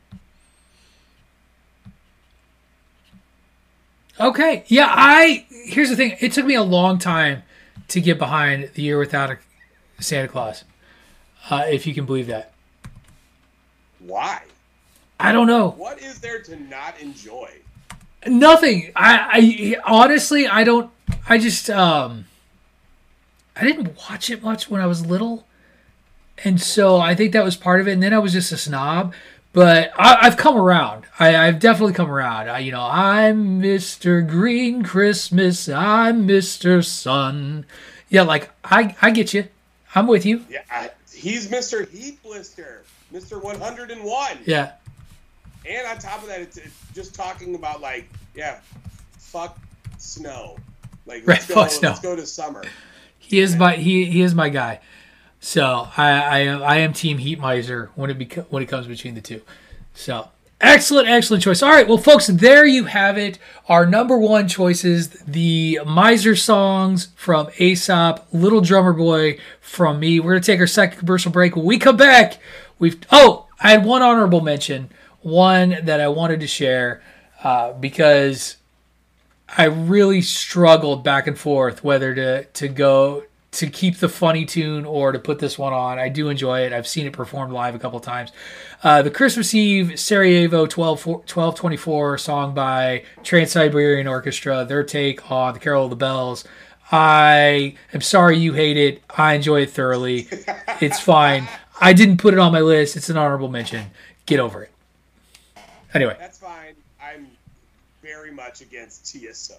Okay. Yeah, here's the thing. It took me a long time to get behind The Year Without a Santa Claus, if you can believe that. Why? I don't know. What is there to not enjoy? Nothing. I honestly, I don't. I just I didn't watch it much when I was little, and so I think that was part of it. And then I was just a snob. But I've come around. I've definitely come around. I'm Mr. Green Christmas. I'm Mr. Sun. Yeah, like, I get you. I'm with you. Yeah, he's Mr. Heat Blister. Mr. 101. Yeah. And on top of that, it's just talking about, like, yeah, fuck snow. Like, let's go to summer. He is my guy. So I am Team Heat Miser when it comes between the 2. So excellent choice. All right, well, folks, there you have it. Our number 1 choices: the Miser songs from Aesop, Little Drummer Boy from me. We're gonna take our second commercial break. When we come back, I had one honorable mention, one that I wanted to share because I really struggled back and forth whether to keep the funny tune or to put this one on. I do enjoy it. I've seen it performed live a couple times. The Christmas Eve Sarajevo 1224 song by Trans-Siberian Orchestra, their take on the Carol of the Bells. I am sorry you hate it. I enjoy it thoroughly. It's fine. I didn't put it on my list. It's an honorable mention. Get over it. Anyway. That's fine. I'm very much against TSO.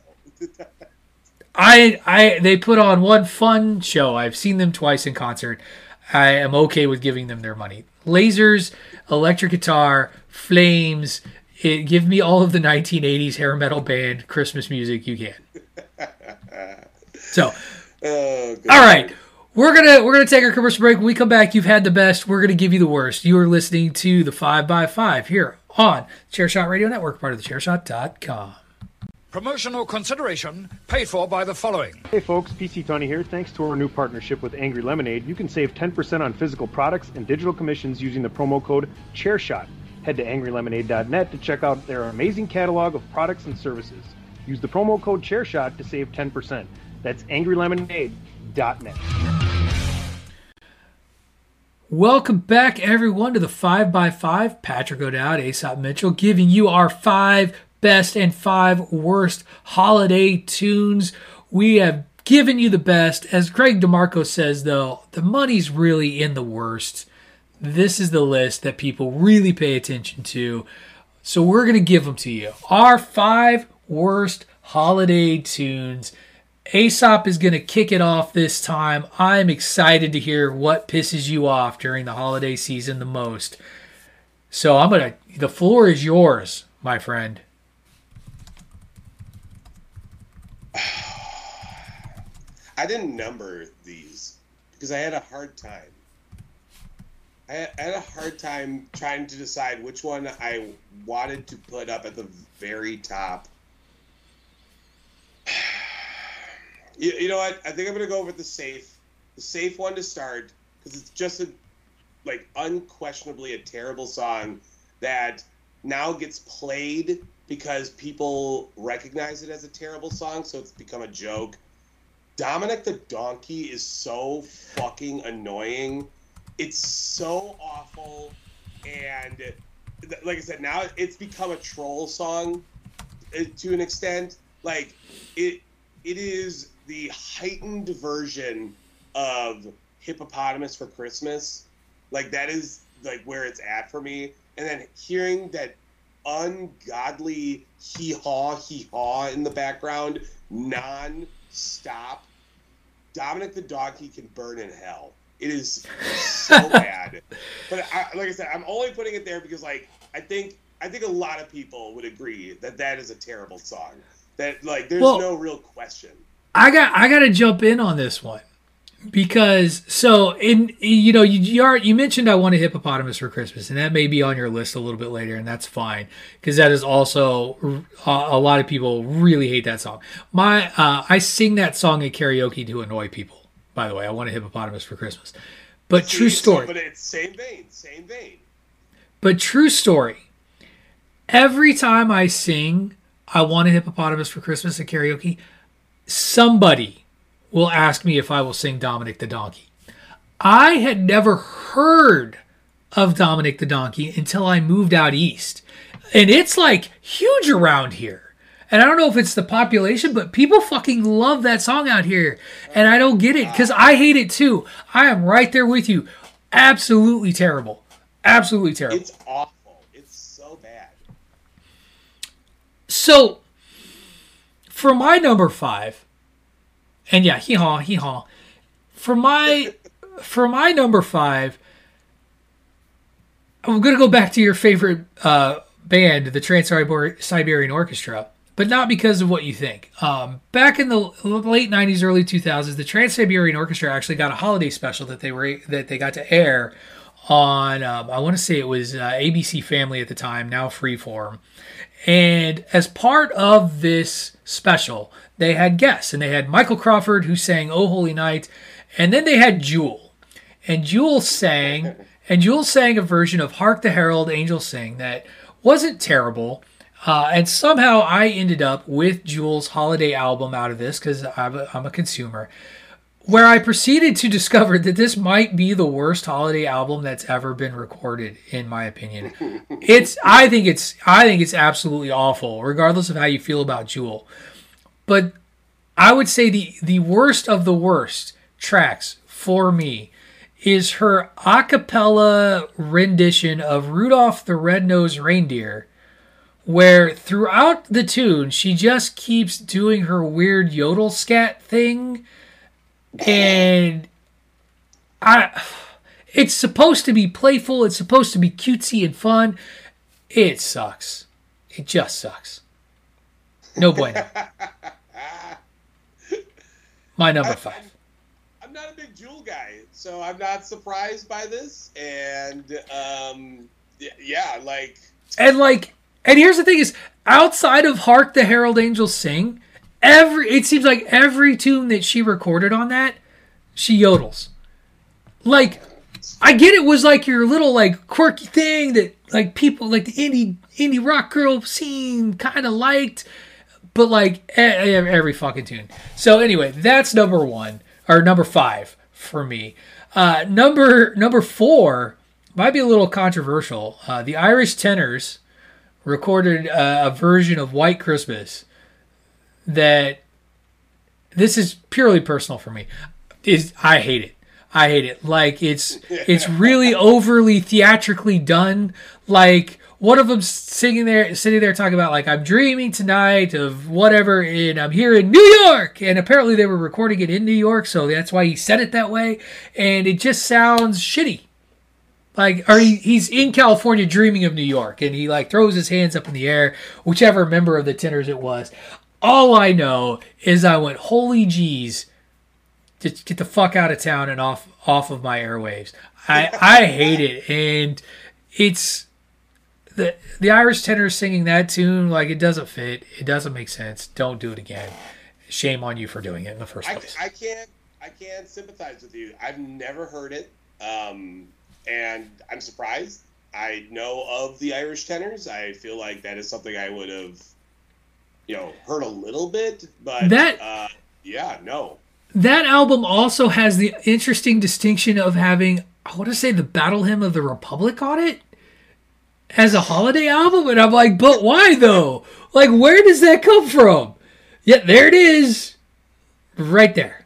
They put on one fun show. I've seen them twice in concert. I am okay with giving them their money. Lasers, electric guitar, flames. Give me all of the 1980s hair metal band Christmas music you can. So, all right. We're gonna take our commercial break. When we come back, you've had the best. We're gonna give you the worst. You are listening to the 5x5 here on Chairshot Radio Network, part of the Chairshot.com. Promotional consideration paid for by the following. Hey folks, PC Tony here. Thanks to our new partnership with Angry Lemonade, you can save 10% on physical products and digital commissions using the promo code ChairShot. Head to angrylemonade.net to check out their amazing catalog of products and services. Use the promo code ChairShot to save 10%. That's angrylemonade.net. Welcome back, everyone, to the 5x5. Patrick O'Dowd, Aesop Mitchell, giving you our 5 best and 5 worst holiday tunes. We have given you the best. As Greg DeMarco says, though, the money's really in the worst. This is the list that people really pay attention to. So we're going to give them to you. Our 5 worst holiday tunes. Aesop is going to kick it off this time. I'm excited to hear what pisses you off during the holiday season the most. So the floor is yours, my friend. I didn't number these because I had a hard time. I had a hard time trying to decide which one I wanted to put up at the very top. You know what? I think I'm going to go with the safe one to start, because it's just unquestionably a terrible song that now gets played because people recognize it as a terrible song, so it's become a joke. Dominic the Donkey is so fucking annoying. It's so awful, and like I said, now it's become a troll song to an extent. Like, it is the heightened version of Hippopotamus for Christmas. Like, that is like where it's at for me. And then hearing that ungodly hee-haw in the background non-stop, Dominic the Donkey can burn in hell. It is so bad. But like I said, I'm only putting it there because, like, I think a lot of people would agree that is a terrible song. That, like, there's no real question. I got to jump in on this one because you mentioned I Want a Hippopotamus for Christmas, and that may be on your list a little bit later, and that's fine because that is also a lot of people really hate that song. I sing that song at karaoke to annoy people. By the way, I Want a Hippopotamus for Christmas. But true story. But it's same vein. But true story. Every time I sing I Want a Hippopotamus for Christmas at karaoke, somebody will ask me if I will sing Dominic the Donkey. I had never heard of Dominic the Donkey until I moved out east. And it's like huge around here. And I don't know if it's the population, but people fucking love that song out here. And I don't get it because I hate it too. I am right there with you. Absolutely terrible. Absolutely terrible. It's awful. It's so bad. So, for my number 5, and yeah, hee-haw. For my number 5, I'm going to go back to your favorite band, the Trans-Siberian Orchestra. But not because of what you think. Back in the late 90s, early 2000s, the Trans-Siberian Orchestra actually got a holiday special that they got to air on, I want to say it was ABC Family at the time, now Freeform. And as part of this special, they had guests. And they had Michael Crawford, who sang Oh Holy Night. And then they had Jewel. And Jewel sang a version of Hark the Herald Angels Sing that wasn't terrible. And somehow I ended up with Jewel's holiday album out of this because I'm a consumer, where I proceeded to discover that this might be the worst holiday album that's ever been recorded, in my opinion. I think it's absolutely awful, regardless of how you feel about Jewel. But I would say the worst of the worst tracks for me is her a cappella rendition of Rudolph the Red-Nosed Reindeer, where throughout the tune, she just keeps doing her weird yodel scat thing. And it's supposed to be playful. It's supposed to be cutesy and fun. It sucks. It just sucks. No bueno. My number 5. I'm not a big Jewel guy, so I'm not surprised by this. And, And here's the thing is, outside of Hark the Herald Angels Sing, it seems like every tune that she recorded on that, she yodels. Like, I get it was like your little like quirky thing that like people like the indie rock girl scene kind of liked, but like every fucking tune. So anyway, that's number 5 for me. Number 4 might be a little controversial. The Irish Tenors recorded a version of White Christmas that, this is purely personal for me, I hate it. Like, it's really overly theatrically done. Like, one of them sitting there talking about, like, I'm dreaming tonight of whatever, and I'm here in New York. And apparently they were recording it in New York, so that's why he said it that way. And it just sounds shitty. Like, or he's in California dreaming of New York, and he like throws his hands up in the air, whichever member of the Tenors it was. All I know is I went, holy jeez, Just get the fuck out of town and off of my airwaves. I hate it, and it's the Irish tenor singing that tune, like, it doesn't fit. It doesn't make sense. Don't do it again. Shame on you for doing it in the first place. I can't sympathize with you. I've never heard it, and I'm surprised. I know of the Irish tenors. I feel like that is something I would have, heard a little bit, but no. That album also has the interesting distinction of having, I want to say, the Battle Hymn of the Republic on it as a holiday album, and I'm like, but why though? Like, where does that come from? Yeah, there it is, right there.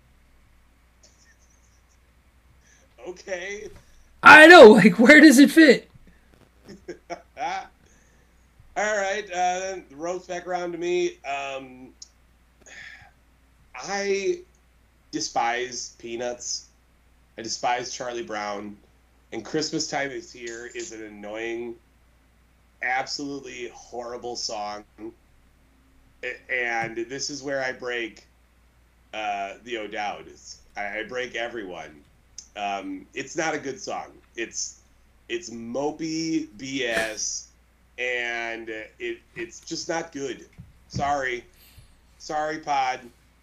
Okay. I know, like, where does it fit? All right, then the road's back around to me. I despise Peanuts. I despise Charlie Brown. And Christmas Time Is Here is an annoying, absolutely horrible song. And this is where I break the O'Dowds. I break everyone. It's not a good song. It's mopey BS, and it's just not good. Sorry, Pod.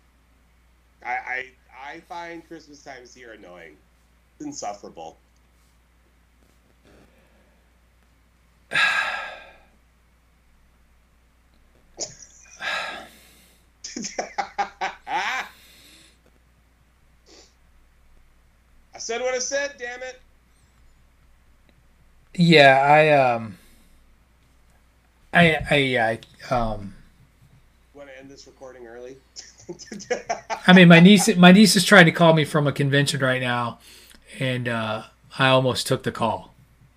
I find Christmas Time Is Here annoying. It's insufferable. I said what I said, damn it. Yeah, Want to end this recording early? I mean, my niece is trying to call me from a convention right now, and I almost took the call.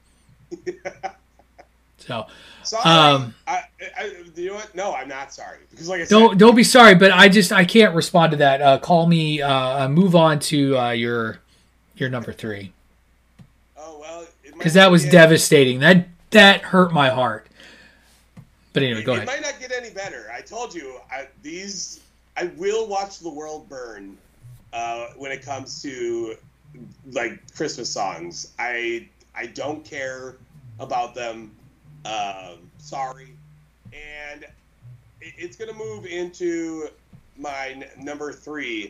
So, sorry. You know what? No, I'm not sorry, because like I said, don't be sorry, but I can't respond to that. Call me. Move on to your number 3. Oh well, because that was devastating. That hurt my heart. But anyway, go ahead. It might not get any better. I told you, I will watch the world burn when it comes to like Christmas songs. I don't care about them. Sorry. And it's going to move into my number 3.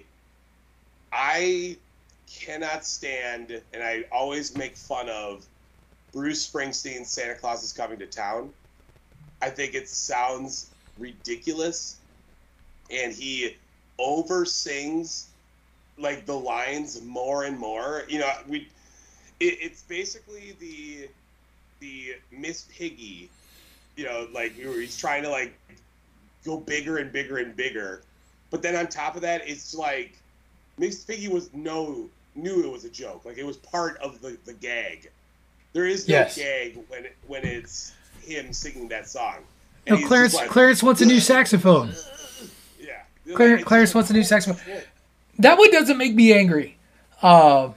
I cannot stand, and I always make fun of, Bruce Springsteen's Santa Claus Is Coming to Town. I think it sounds ridiculous, and he over-sings like the lines more and more. It's basically the Miss Piggy, like he's trying to like go bigger and bigger and bigger, but then on top of that, it's like Miss Piggy knew it was a joke, like it was part of the gag. There is no gag when it's him singing that song. No, Clarence wants a new saxophone. Yeah, Clarence wants a new saxophone. That one doesn't make me angry, or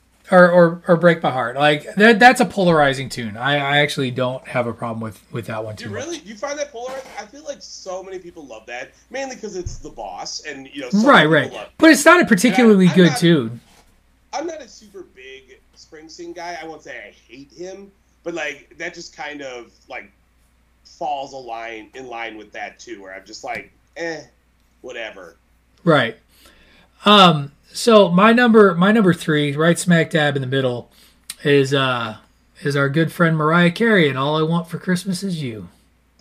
break my heart. Like that's a polarizing tune. I actually don't have a problem with that one too. You find that polarizing? I feel like so many people love that, mainly because it's the boss, and right. Love it. But it's not a particularly good tune. I'm not a super big Springsteen guy. I won't say I hate him, but like that just kind of like falls in line with that too, where I'm just like, whatever. Right. So my number 3, right smack dab in the middle, is our good friend Mariah Carey, and All I Want for Christmas Is You.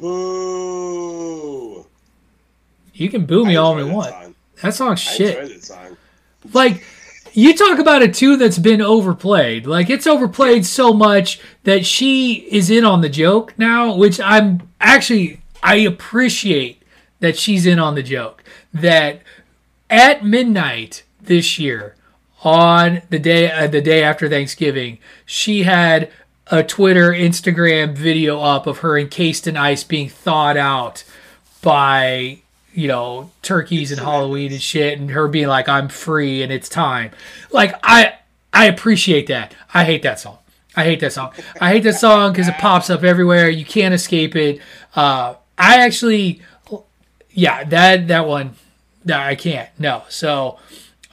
Boo! You can boo me all you want. That song's shit. I enjoy that song. Like, you talk about a tune that's been overplayed. Like, it's overplayed so much that she is in on the joke now, which I appreciate that she's in on the joke. That at midnight this year, on the day after Thanksgiving, she had a Twitter, Instagram video up of her encased in ice being thawed out by turkeys and Halloween and shit, and her being like, I'm free and it's time. Like, I appreciate that. I hate that song. I hate that song because it pops up everywhere. You can't escape it. That one, I can't. No. So,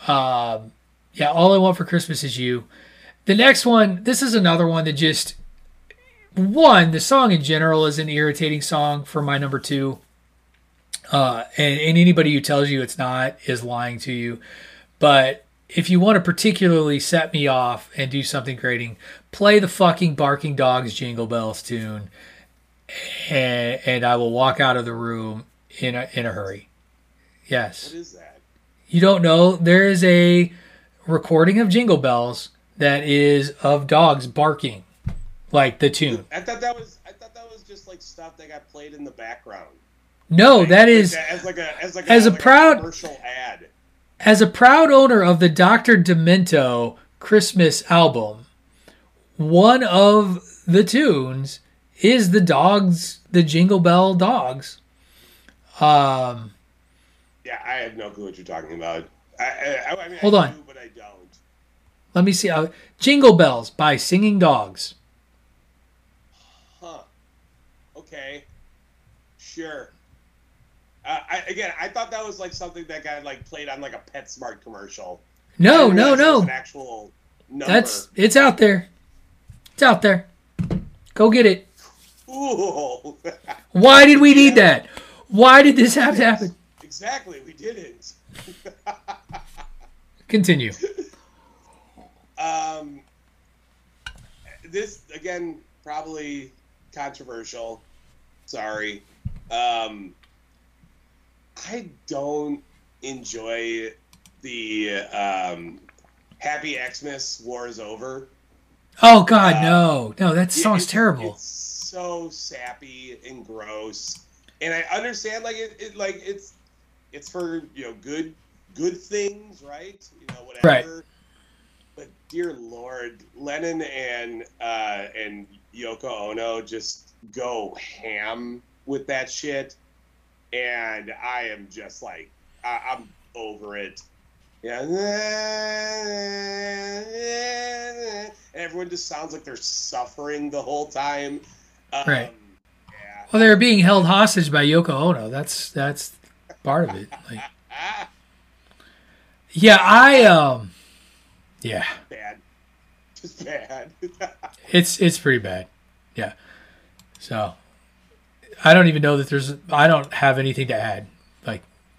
Yeah, All I Want for Christmas Is You. The next one, this is another one that just, the song in general is an irritating song for my number 2. And anybody who tells you it's not is lying to you. But if you want to particularly set me off and do something grating, play the fucking Barking Dogs Jingle Bells tune, and I will walk out of the room in a hurry. Yes. What is that? You don't know? There is a recording of Jingle Bells that is of dogs barking, like the tune. I thought that was just like stuff that got played in the background. No, like, that is as a proud commercial ad. As a proud owner of the Dr. Demento Christmas album, one of the tunes is the dogs, the Jingle Bell dogs. Yeah, I have no clue what you're talking about. I mean, Hold on. Do, but I don't. Let me see. Jingle Bells by Singing Dogs. Huh. Okay. Sure. I thought that was like something that got like played on like a PetSmart commercial. No. An actual number. It's out there. It's out there. Go get it. Ooh. Why did we need that? Why did this have to happen? Exactly, we didn't. Continue. This again probably controversial. Sorry. I don't enjoy the Happy Xmas War is Over. Oh God, no, that song's terrible. It's so sappy and gross, and I understand it's for good things, right? Whatever. Right. But dear Lord, Lennon and Yoko Ono just go ham with that shit. And I am just like, I'm over it. Yeah. And everyone just sounds like they're suffering the whole time. Right. Yeah. Well, they're being held hostage by Yoko Ono. That's part of it. Like, yeah, yeah. Bad. Just bad. It's pretty bad. Yeah. So. I don't even know that I don't have anything to add. Like,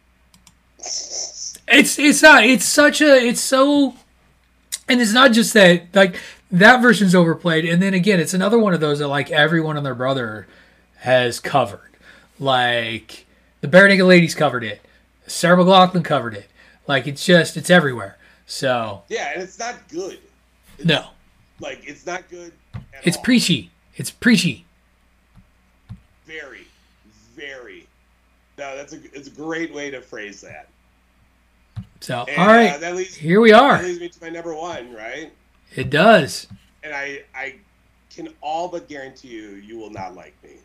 it's so, and it's not just that, like, that version's overplayed. And then again, it's another one of those that like everyone and their brother has covered. Like the Barenaked Ladies covered it. Sarah McLachlan covered it. Like it's everywhere. So. Yeah. And it's not good. No. Like it's not good It's all. preachy. It's preachy. Very, very. No, it's a great way to phrase that. So, And, all right, here we are. That leads me to my number 1, right? It does. And I can all but guarantee you will not like me.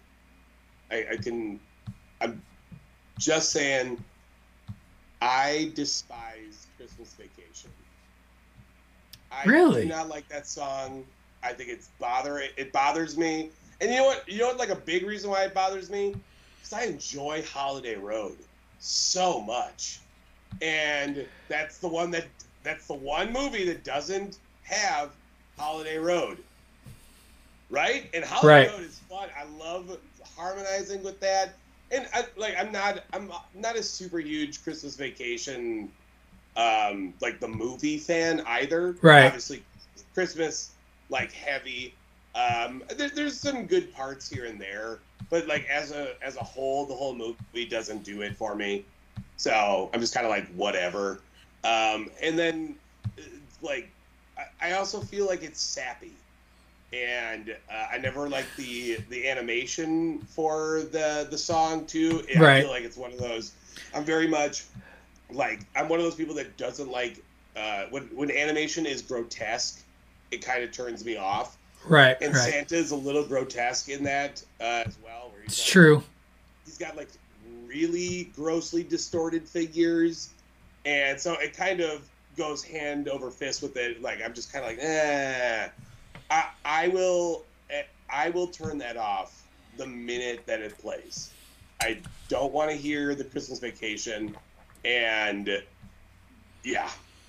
I'm just saying, I despise Christmas Vacation. I Really? do not like that song. I think it bothers me. And you know what? Like a big reason why it bothers me? Because I enjoy Holiday Road so much, and that's the one movie that doesn't have Holiday Road, right? And Holiday Road is fun. I love harmonizing with that, and I'm not a super huge Christmas Vacation, like the movie fan either. Right. Obviously, Christmas like heavy. There's some good parts here and there, but like as a whole, the whole movie doesn't do it for me. So I'm just kind of like whatever. And then like I also feel like it's sappy, and I never liked the animation for the song too. And Right. I feel like it's one of those. I'm very much like I'm one of those people that doesn't like when animation is grotesque. It kind of turns me off. Right. And right. Santa is a little grotesque in that as well. Where It's true. He's got like really grossly distorted figures, and so it kind of goes hand over fist with it. Like I'm just kind of like, I will turn that off the minute that it plays. I don't want to hear the Christmas Vacation, and yeah,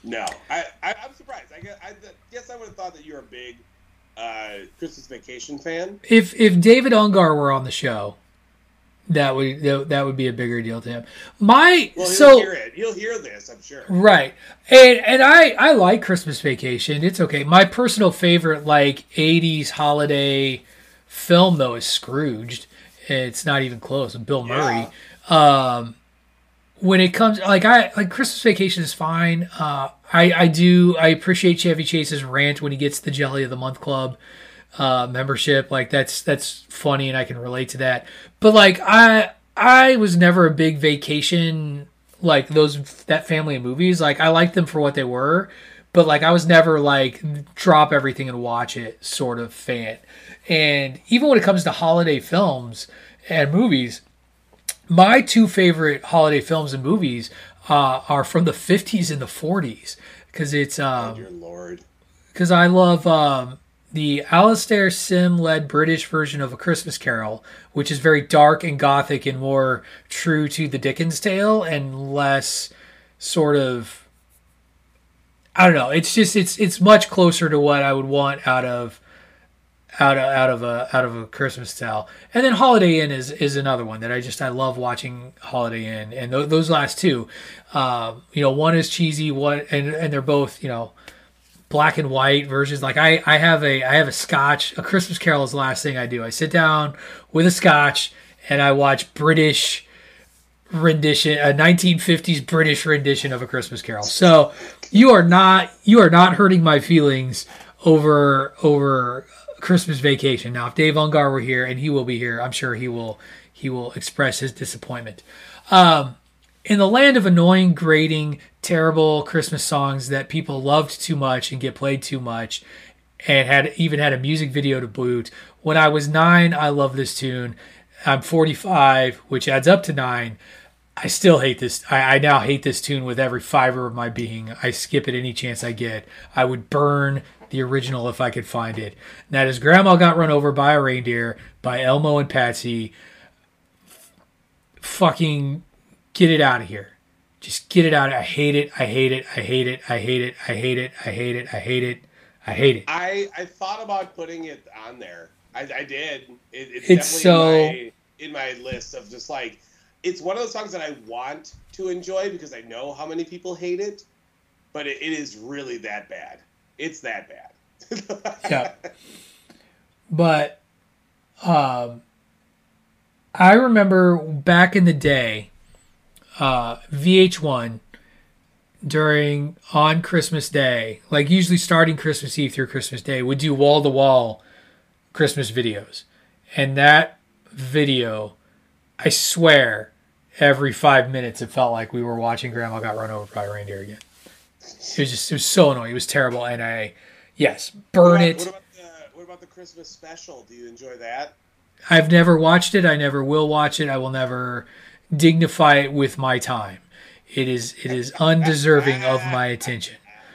No, I'm surprised. I guess I would have thought that you're a big Christmas Vacation fan. If David Ungar were on the show, that would be a bigger deal to him. He'll hear it. He'll hear this, I'm sure. Right, and I like Christmas Vacation. It's okay. My personal favorite, like, 80s holiday film, though, is Scrooged. It's not even close. Bill Murray. When it comes, like Christmas Vacation is fine. I appreciate Chevy Chase's rant when he gets the Jelly of the Month Club membership. Like, that's funny, and I can relate to that. But like, I was never a big Vacation, like that family of movies. Like, I liked them for what they were, but like, I was never like drop everything and watch it sort of fan. And even when it comes to holiday films and movies, my two favorite holiday films and movies are from the 50s and the 40s, because it's dear Lord, because I love the Alastair Sim-led British version of A Christmas Carol, which is very dark and gothic and more true to the Dickens tale and less sort of, I don't know. It's just it's much closer to what I would want out of a Christmas tale. And then Holiday Inn is another one that I love watching Holiday Inn. And those last two, one is cheesy, and they're both, black and white versions. Like I have a scotch. A Christmas Carol is the last thing I do. I sit down with a scotch and I watch British rendition, a 1950s British rendition of A Christmas Carol. So you are not hurting my feelings over Christmas Vacation. Now, if Dave Ungar were here, and he will be here, I'm sure he will express his disappointment. In the land of annoying, grating, terrible Christmas songs that people loved too much and get played too much, and had a music video to boot. When I was 9, I loved this tune. I'm 45, which adds up to 9. I still hate this. I now hate this tune with every fiber of my being. I skip it any chance I get. I would burn the original if I could find it. And that is Grandma Got Run Over by a Reindeer by Elmo and Patsy. Fucking get it out of here. Just get it out. I hate it. I hate it. I hate it. I hate it. I hate it. I hate it. I hate it. I hate it. I thought about putting it on there. I did. It's definitely in my list of just like, it's one of those songs that I want to enjoy because I know how many people hate it, but it is really that bad. It's that bad. Yeah. But I remember back in the day, VH1 on Christmas Day, like usually starting Christmas Eve through Christmas Day, would do wall-to-wall Christmas videos. And that video, I swear, every 5 minutes it felt like we were watching Grandma Got Run Over by a Reindeer again. It was so annoying. It was terrible. And burn it. What about the Christmas special? Do you enjoy that? I've never watched it. I never will watch it. I will never dignify it with my time. It is undeserving of my attention.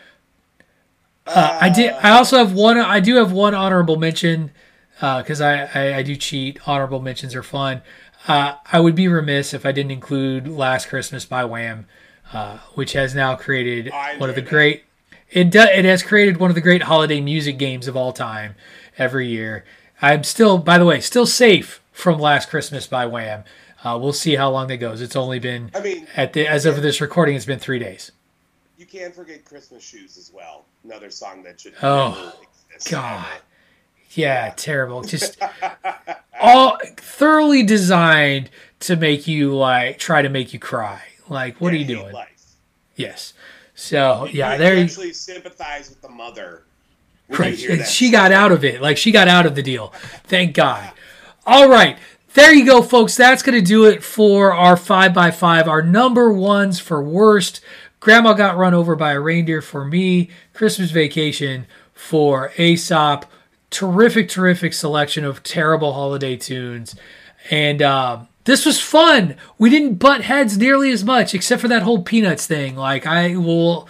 I do have one honorable mention, because I do cheat. Honorable mentions are fun. I would be remiss if I didn't include Last Christmas by Wham, which has now created one of the great. It has created one of the great holiday music games of all time every year. I'm still, by the way, safe from Last Christmas by Wham. We'll see how long that goes. It's only been, as of this recording, it's been 3 days. You can't forget Christmas Shoes as well. Another song that should never exist. God. Yeah, terrible. Just all thoroughly designed to make you try to make you cry. Like, what are you doing? Life. Yes. So you actually sympathize with the mother. Right. She got out of it. Like, she got out of the deal. Thank God. All right. There you go, folks. That's going to do it for our 5x5. Our number ones for worst. Grandma Got Run Over by a Reindeer for me. Christmas Vacation for Aesop. Terrific selection of terrible holiday tunes. And this was fun. We didn't butt heads nearly as much, except for that whole Peanuts thing. Like, you're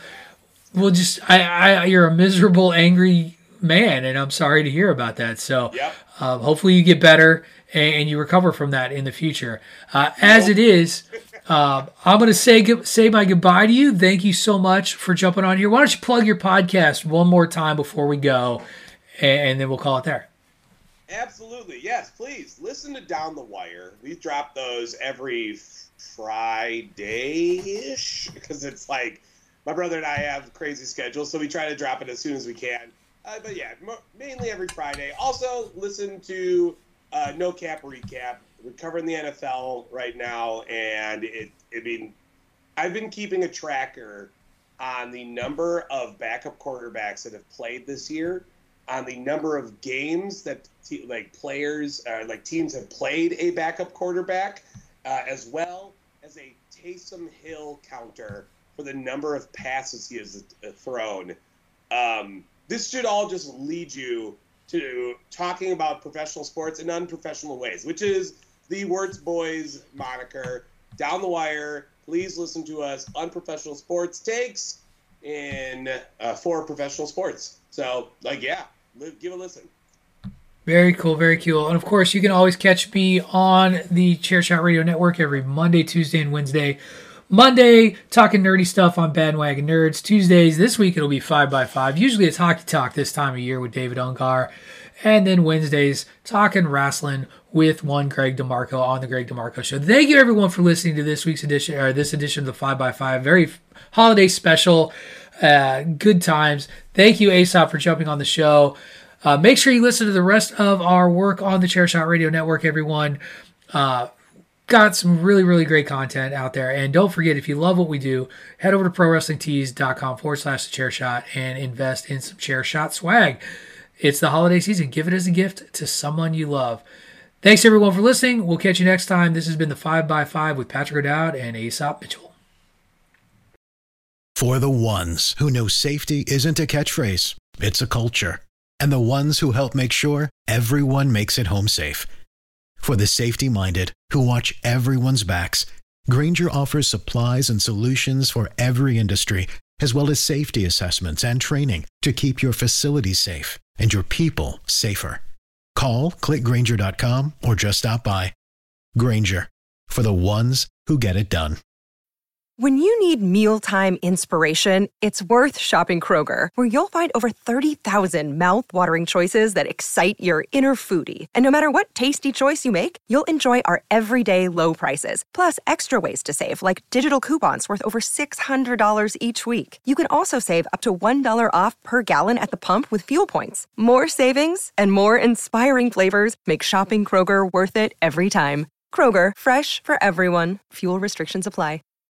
a miserable, angry man, and I'm sorry to hear about that. So hopefully you get better and you recover from that in the future. As it is, I'm going to say my goodbye to you. Thank you so much for jumping on here. Why don't you plug your podcast one more time before we go, and then we'll call it there. Absolutely. Yes, please. Listen to Down the Wire. We drop those every Friday-ish because it's like my brother and I have crazy schedules, so we try to drop it as soon as we can. But yeah, mainly every Friday. Also, listen to No Cap Recap. We're covering the NFL right now, and I've been keeping a tracker on the number of backup quarterbacks that have played this year, on the number of games that teams have played a backup quarterback, as well as a Taysom Hill counter for the number of passes he has thrown. This should all just lead you to talking about professional sports in unprofessional ways, which is the Wirtz Boys moniker. Down the Wire. Please listen to us. Unprofessional sports takes for professional sports. So, give a listen. Very cool, very cool. And of course, you can always catch me on the Chairshot Radio Network every Monday, Tuesday, and Wednesday. Monday, talking nerdy stuff on Bandwagon Nerds. Tuesdays, this week it'll be 5x5. Usually it's Hockey Talk this time of year with David Ungar. And then Wednesdays, talking wrestling with one Greg DeMarco on the Greg DeMarco Show. Thank you everyone for listening to this week's edition, or this edition of the 5x5. Very holiday special. Good times. Thank you, Aesop, for jumping on the show. Make sure you listen to the rest of our work on the Chairshot Radio Network, everyone. Got some really, really great content out there. And don't forget, if you love what we do, head over to ProWrestlingTees.com/thechairshot and invest in some Chairshot swag. It's the holiday season. Give it as a gift to someone you love. Thanks, everyone, for listening. We'll catch you next time. This has been the 5x5 with Patrick O'Dowd and Aesop Mitchell. For the ones who know safety isn't a catchphrase, it's a culture. And the ones who help make sure everyone makes it home safe. For the safety-minded who watch everyone's backs, Grainger offers supplies and solutions for every industry, as well as safety assessments and training to keep your facilities safe and your people safer. Call, click Grainger.com, or just stop by. Grainger, for the ones who get it done. When you need mealtime inspiration, it's worth shopping Kroger, where you'll find over 30,000 mouth-watering choices that excite your inner foodie. And no matter what tasty choice you make, you'll enjoy our everyday low prices, plus extra ways to save, like digital coupons worth over $600 each week. You can also save up to $1 off per gallon at the pump with fuel points. More savings and more inspiring flavors make shopping Kroger worth it every time. Kroger, fresh for everyone. Fuel restrictions apply.